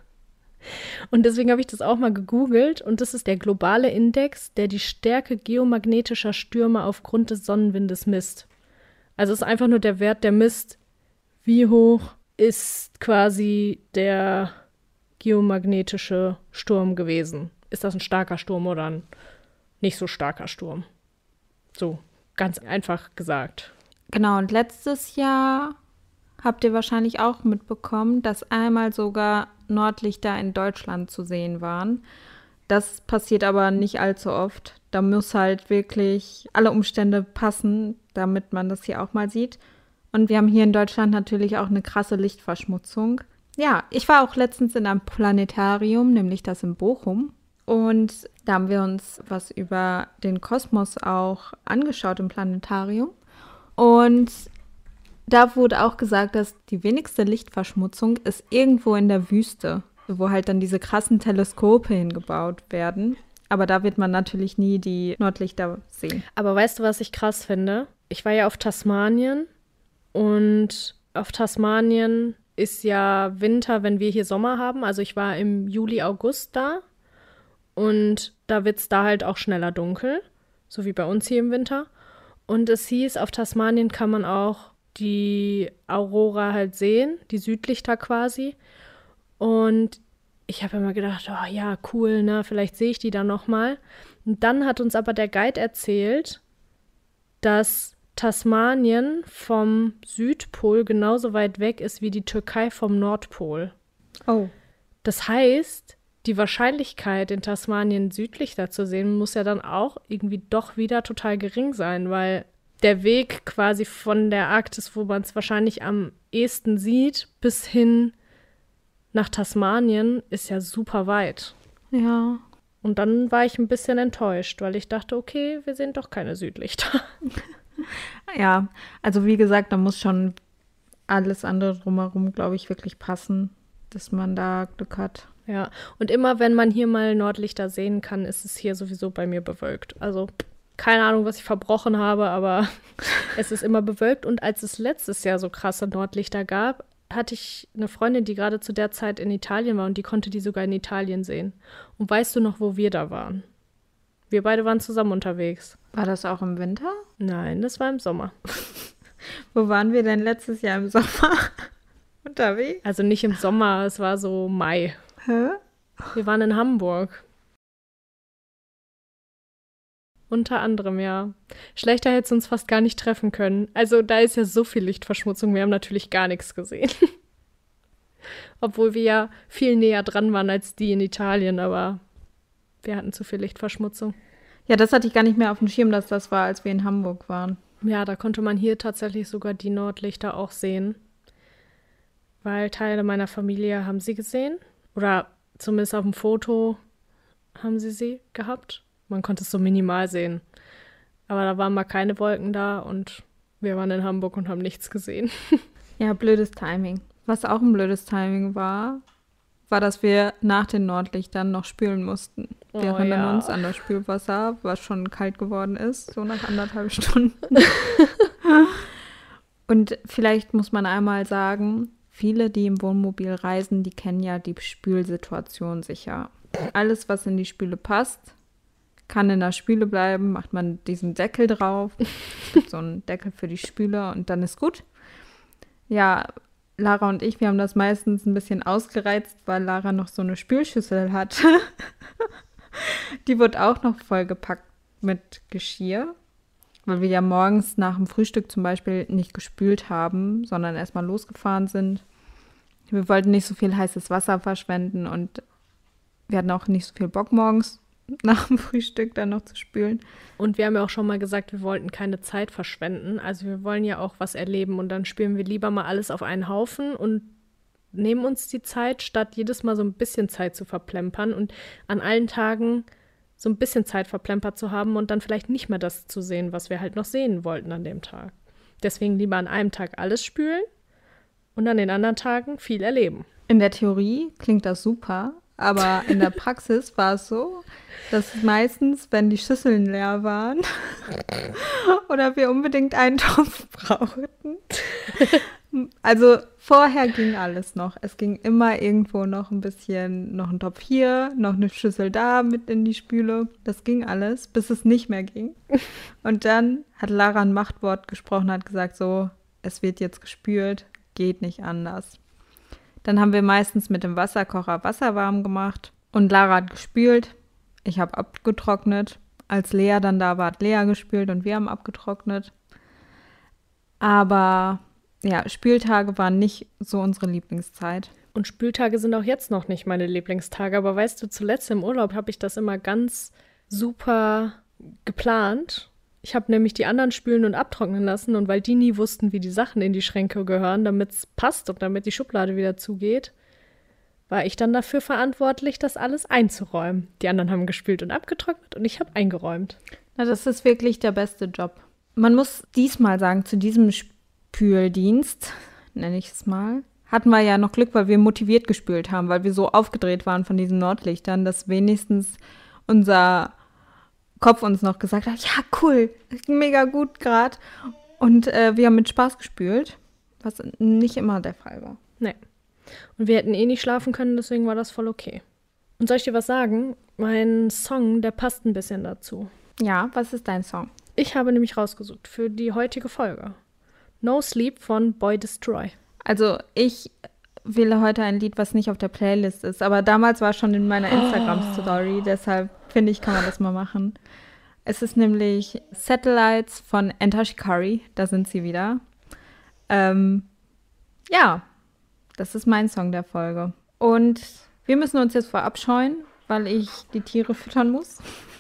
und deswegen habe ich das auch mal gegoogelt und das ist der globale Index, der die Stärke geomagnetischer Stürme aufgrund des Sonnenwindes misst. Also es ist einfach nur der Wert, der misst, wie hoch ist quasi der geomagnetische Sturm gewesen. Ist das ein starker Sturm oder ein nicht so starker Sturm? So, ganz einfach gesagt. Genau, und letztes Jahr habt ihr wahrscheinlich auch mitbekommen, dass einmal sogar Nordlichter in Deutschland zu sehen waren. Das passiert aber nicht allzu oft. Da muss halt wirklich alle Umstände passen, damit man das hier auch mal sieht. Und wir haben hier in Deutschland natürlich auch eine krasse Lichtverschmutzung. Ja, ich war auch letztens in einem Planetarium, nämlich das in Bochum. Und da haben wir uns was über den Kosmos auch angeschaut im Planetarium. Und da wurde auch gesagt, dass die wenigste Lichtverschmutzung ist irgendwo in der Wüste, wo halt dann diese krassen Teleskope hingebaut werden. Aber da wird man natürlich nie die Nordlichter sehen. Aber weißt du, was ich krass finde? Ich war ja auf Tasmanien und auf Tasmanien ist ja Winter, wenn wir hier Sommer haben. Also ich war im Juli, August da. Und da wird es da halt auch schneller dunkel, so wie bei uns hier im Winter. Und es hieß, auf Tasmanien kann man auch die Aurora halt sehen, die Südlichter quasi. Und ich habe immer gedacht, oh ja, cool, ne, vielleicht sehe ich die dann nochmal. Und dann hat uns aber der Guide erzählt, dass Tasmanien vom Südpol genauso weit weg ist wie die Türkei vom Nordpol. Oh. Das heißt, die Wahrscheinlichkeit, in Tasmanien Südlichter zu sehen, muss ja dann auch irgendwie doch wieder total gering sein, weil der Weg quasi von der Arktis, wo man es wahrscheinlich am ehesten sieht, bis hin nach Tasmanien ist ja super weit. Ja. Und dann war ich ein bisschen enttäuscht, weil ich dachte, okay, wir sehen doch keine Südlichter. Ja, also wie gesagt, da muss schon alles andere drumherum, glaube ich, wirklich passen, dass man da Glück hat. Ja, und immer wenn man hier mal Nordlichter sehen kann, ist es hier sowieso bei mir bewölkt. Also keine Ahnung, was ich verbrochen habe, aber es ist immer bewölkt. Und als es letztes Jahr so krasse Nordlichter gab, hatte ich eine Freundin, die gerade zu der Zeit in Italien war und die konnte die sogar in Italien sehen. Und weißt du noch, wo wir da waren? Wir beide waren zusammen unterwegs. War das auch im Winter? Nein, das war im Sommer. Wo waren wir denn letztes Jahr im Sommer unterwegs? Also nicht im Sommer, es war so Mai. Hä? Wir waren in Hamburg. Unter anderem, ja. Schlechter hätte es uns fast gar nicht treffen können. Also da ist ja so viel Lichtverschmutzung, wir haben natürlich gar nichts gesehen. Obwohl wir ja viel näher dran waren als die in Italien, aber wir hatten zu viel Lichtverschmutzung. Ja, das hatte ich gar nicht mehr auf dem Schirm, dass das war, als wir in Hamburg waren. Ja, da konnte man hier tatsächlich sogar die Nordlichter auch sehen. Weil Teile meiner Familie haben sie gesehen. Oder zumindest auf dem Foto haben sie gehabt. Man konnte es so minimal sehen. Aber da waren mal keine Wolken da und wir waren in Hamburg und haben nichts gesehen. Ja, blödes Timing. Was auch ein blödes Timing war, dass wir nach den Nordlichtern noch spülen mussten. Wir erinnern uns an das Spülwasser, was schon kalt geworden ist, so nach 1,5 Stunden. Und vielleicht muss man einmal sagen, viele, die im Wohnmobil reisen, die kennen ja die Spülsituation sicher. Alles, was in die Spüle passt, kann in der Spüle bleiben, macht man diesen Deckel drauf. Es gibt so einen Deckel für die Spüle und dann ist gut. Ja, Lara und ich, wir haben das meistens ein bisschen ausgereizt, weil Lara noch so eine Spülschüssel hat. Die wird auch noch vollgepackt mit Geschirr, weil wir ja morgens nach dem Frühstück zum Beispiel nicht gespült haben, sondern erstmal losgefahren sind. Wir wollten nicht so viel heißes Wasser verschwenden und wir hatten auch nicht so viel Bock morgens nach dem Frühstück dann noch zu spülen. Und wir haben ja auch schon mal gesagt, wir wollten keine Zeit verschwenden. Also wir wollen ja auch was erleben und dann spülen wir lieber mal alles auf einen Haufen und nehmen uns die Zeit, statt jedes Mal so ein bisschen Zeit zu verplempern und an allen Tagen so ein bisschen Zeit verplempert zu haben und dann vielleicht nicht mehr das zu sehen, was wir halt noch sehen wollten an dem Tag. Deswegen lieber an einem Tag alles spülen und an den anderen Tagen viel erleben. In der Theorie klingt das super, aber in der Praxis war es so, dass meistens, wenn die Schüsseln leer waren oder wir unbedingt einen Topf brauchten, also vorher ging alles noch. Es ging immer irgendwo noch ein bisschen, noch ein Topf hier, noch eine Schüssel da mit in die Spüle. Das ging alles, bis es nicht mehr ging. Und dann hat Lara ein Machtwort gesprochen, hat gesagt so, es wird jetzt gespült, geht nicht anders. Dann haben wir meistens mit dem Wasserkocher Wasser warm gemacht und Lara hat gespült. Ich habe abgetrocknet. Als Lea dann da war, hat Lea gespült und wir haben abgetrocknet. Aber ja, Spültage waren nicht so unsere Lieblingszeit. Und Spültage sind auch jetzt noch nicht meine Lieblingstage. Aber weißt du, zuletzt im Urlaub habe ich das immer ganz super geplant. Ich habe nämlich die anderen spülen und abtrocknen lassen. Und weil die nie wussten, wie die Sachen in die Schränke gehören, damit es passt und damit die Schublade wieder zugeht, war ich dann dafür verantwortlich, das alles einzuräumen. Die anderen haben gespült und abgetrocknet und ich habe eingeräumt. Na, das ist wirklich der beste Job. Man muss diesmal sagen, zu diesem Spüldienst, nenne ich es mal, hatten wir ja noch Glück, weil wir motiviert gespült haben, weil wir so aufgedreht waren von diesen Nordlichtern, dass wenigstens unser Kopf uns noch gesagt hat, ja cool, mega gut gerade. Und wir haben mit Spaß gespült, was nicht immer der Fall war. Nee. Und wir hätten eh nicht schlafen können, deswegen war das voll okay. Und soll ich dir was sagen? Mein Song, der passt ein bisschen dazu. Ja, was ist dein Song? Ich habe nämlich rausgesucht für die heutige Folge. No Sleep von Boy Destroy. Also ich wähle heute ein Lied, was nicht auf der Playlist ist. Aber damals war es schon in meiner Instagram-Story. Deshalb finde ich, kann man das mal machen. Es ist nämlich Satellites von Enter Shikari. Da sind sie wieder. Ja, das ist mein Song der Folge. Und wir müssen uns jetzt verabscheuen, weil ich die Tiere füttern muss.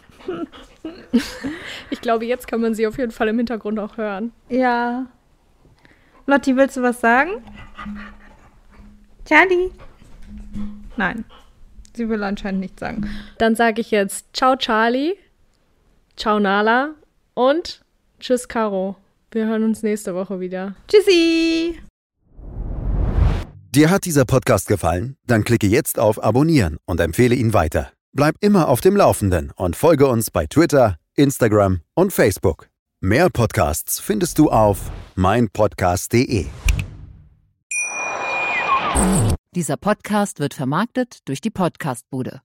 Ich glaube, jetzt kann man sie auf jeden Fall im Hintergrund auch hören. Ja. Lotti, willst du was sagen? Charlie? Nein, sie will anscheinend nichts sagen. Dann sage ich jetzt Ciao Charlie, Ciao Nala und Tschüss Caro. Wir hören uns nächste Woche wieder. Tschüssi! Dir hat dieser Podcast gefallen? Dann klicke jetzt auf Abonnieren und empfehle ihn weiter. Bleib immer auf dem Laufenden und folge uns bei Twitter, Instagram und Facebook. Mehr Podcasts findest du auf meinpodcast.de. Dieser Podcast wird vermarktet durch die Podcast-Bude.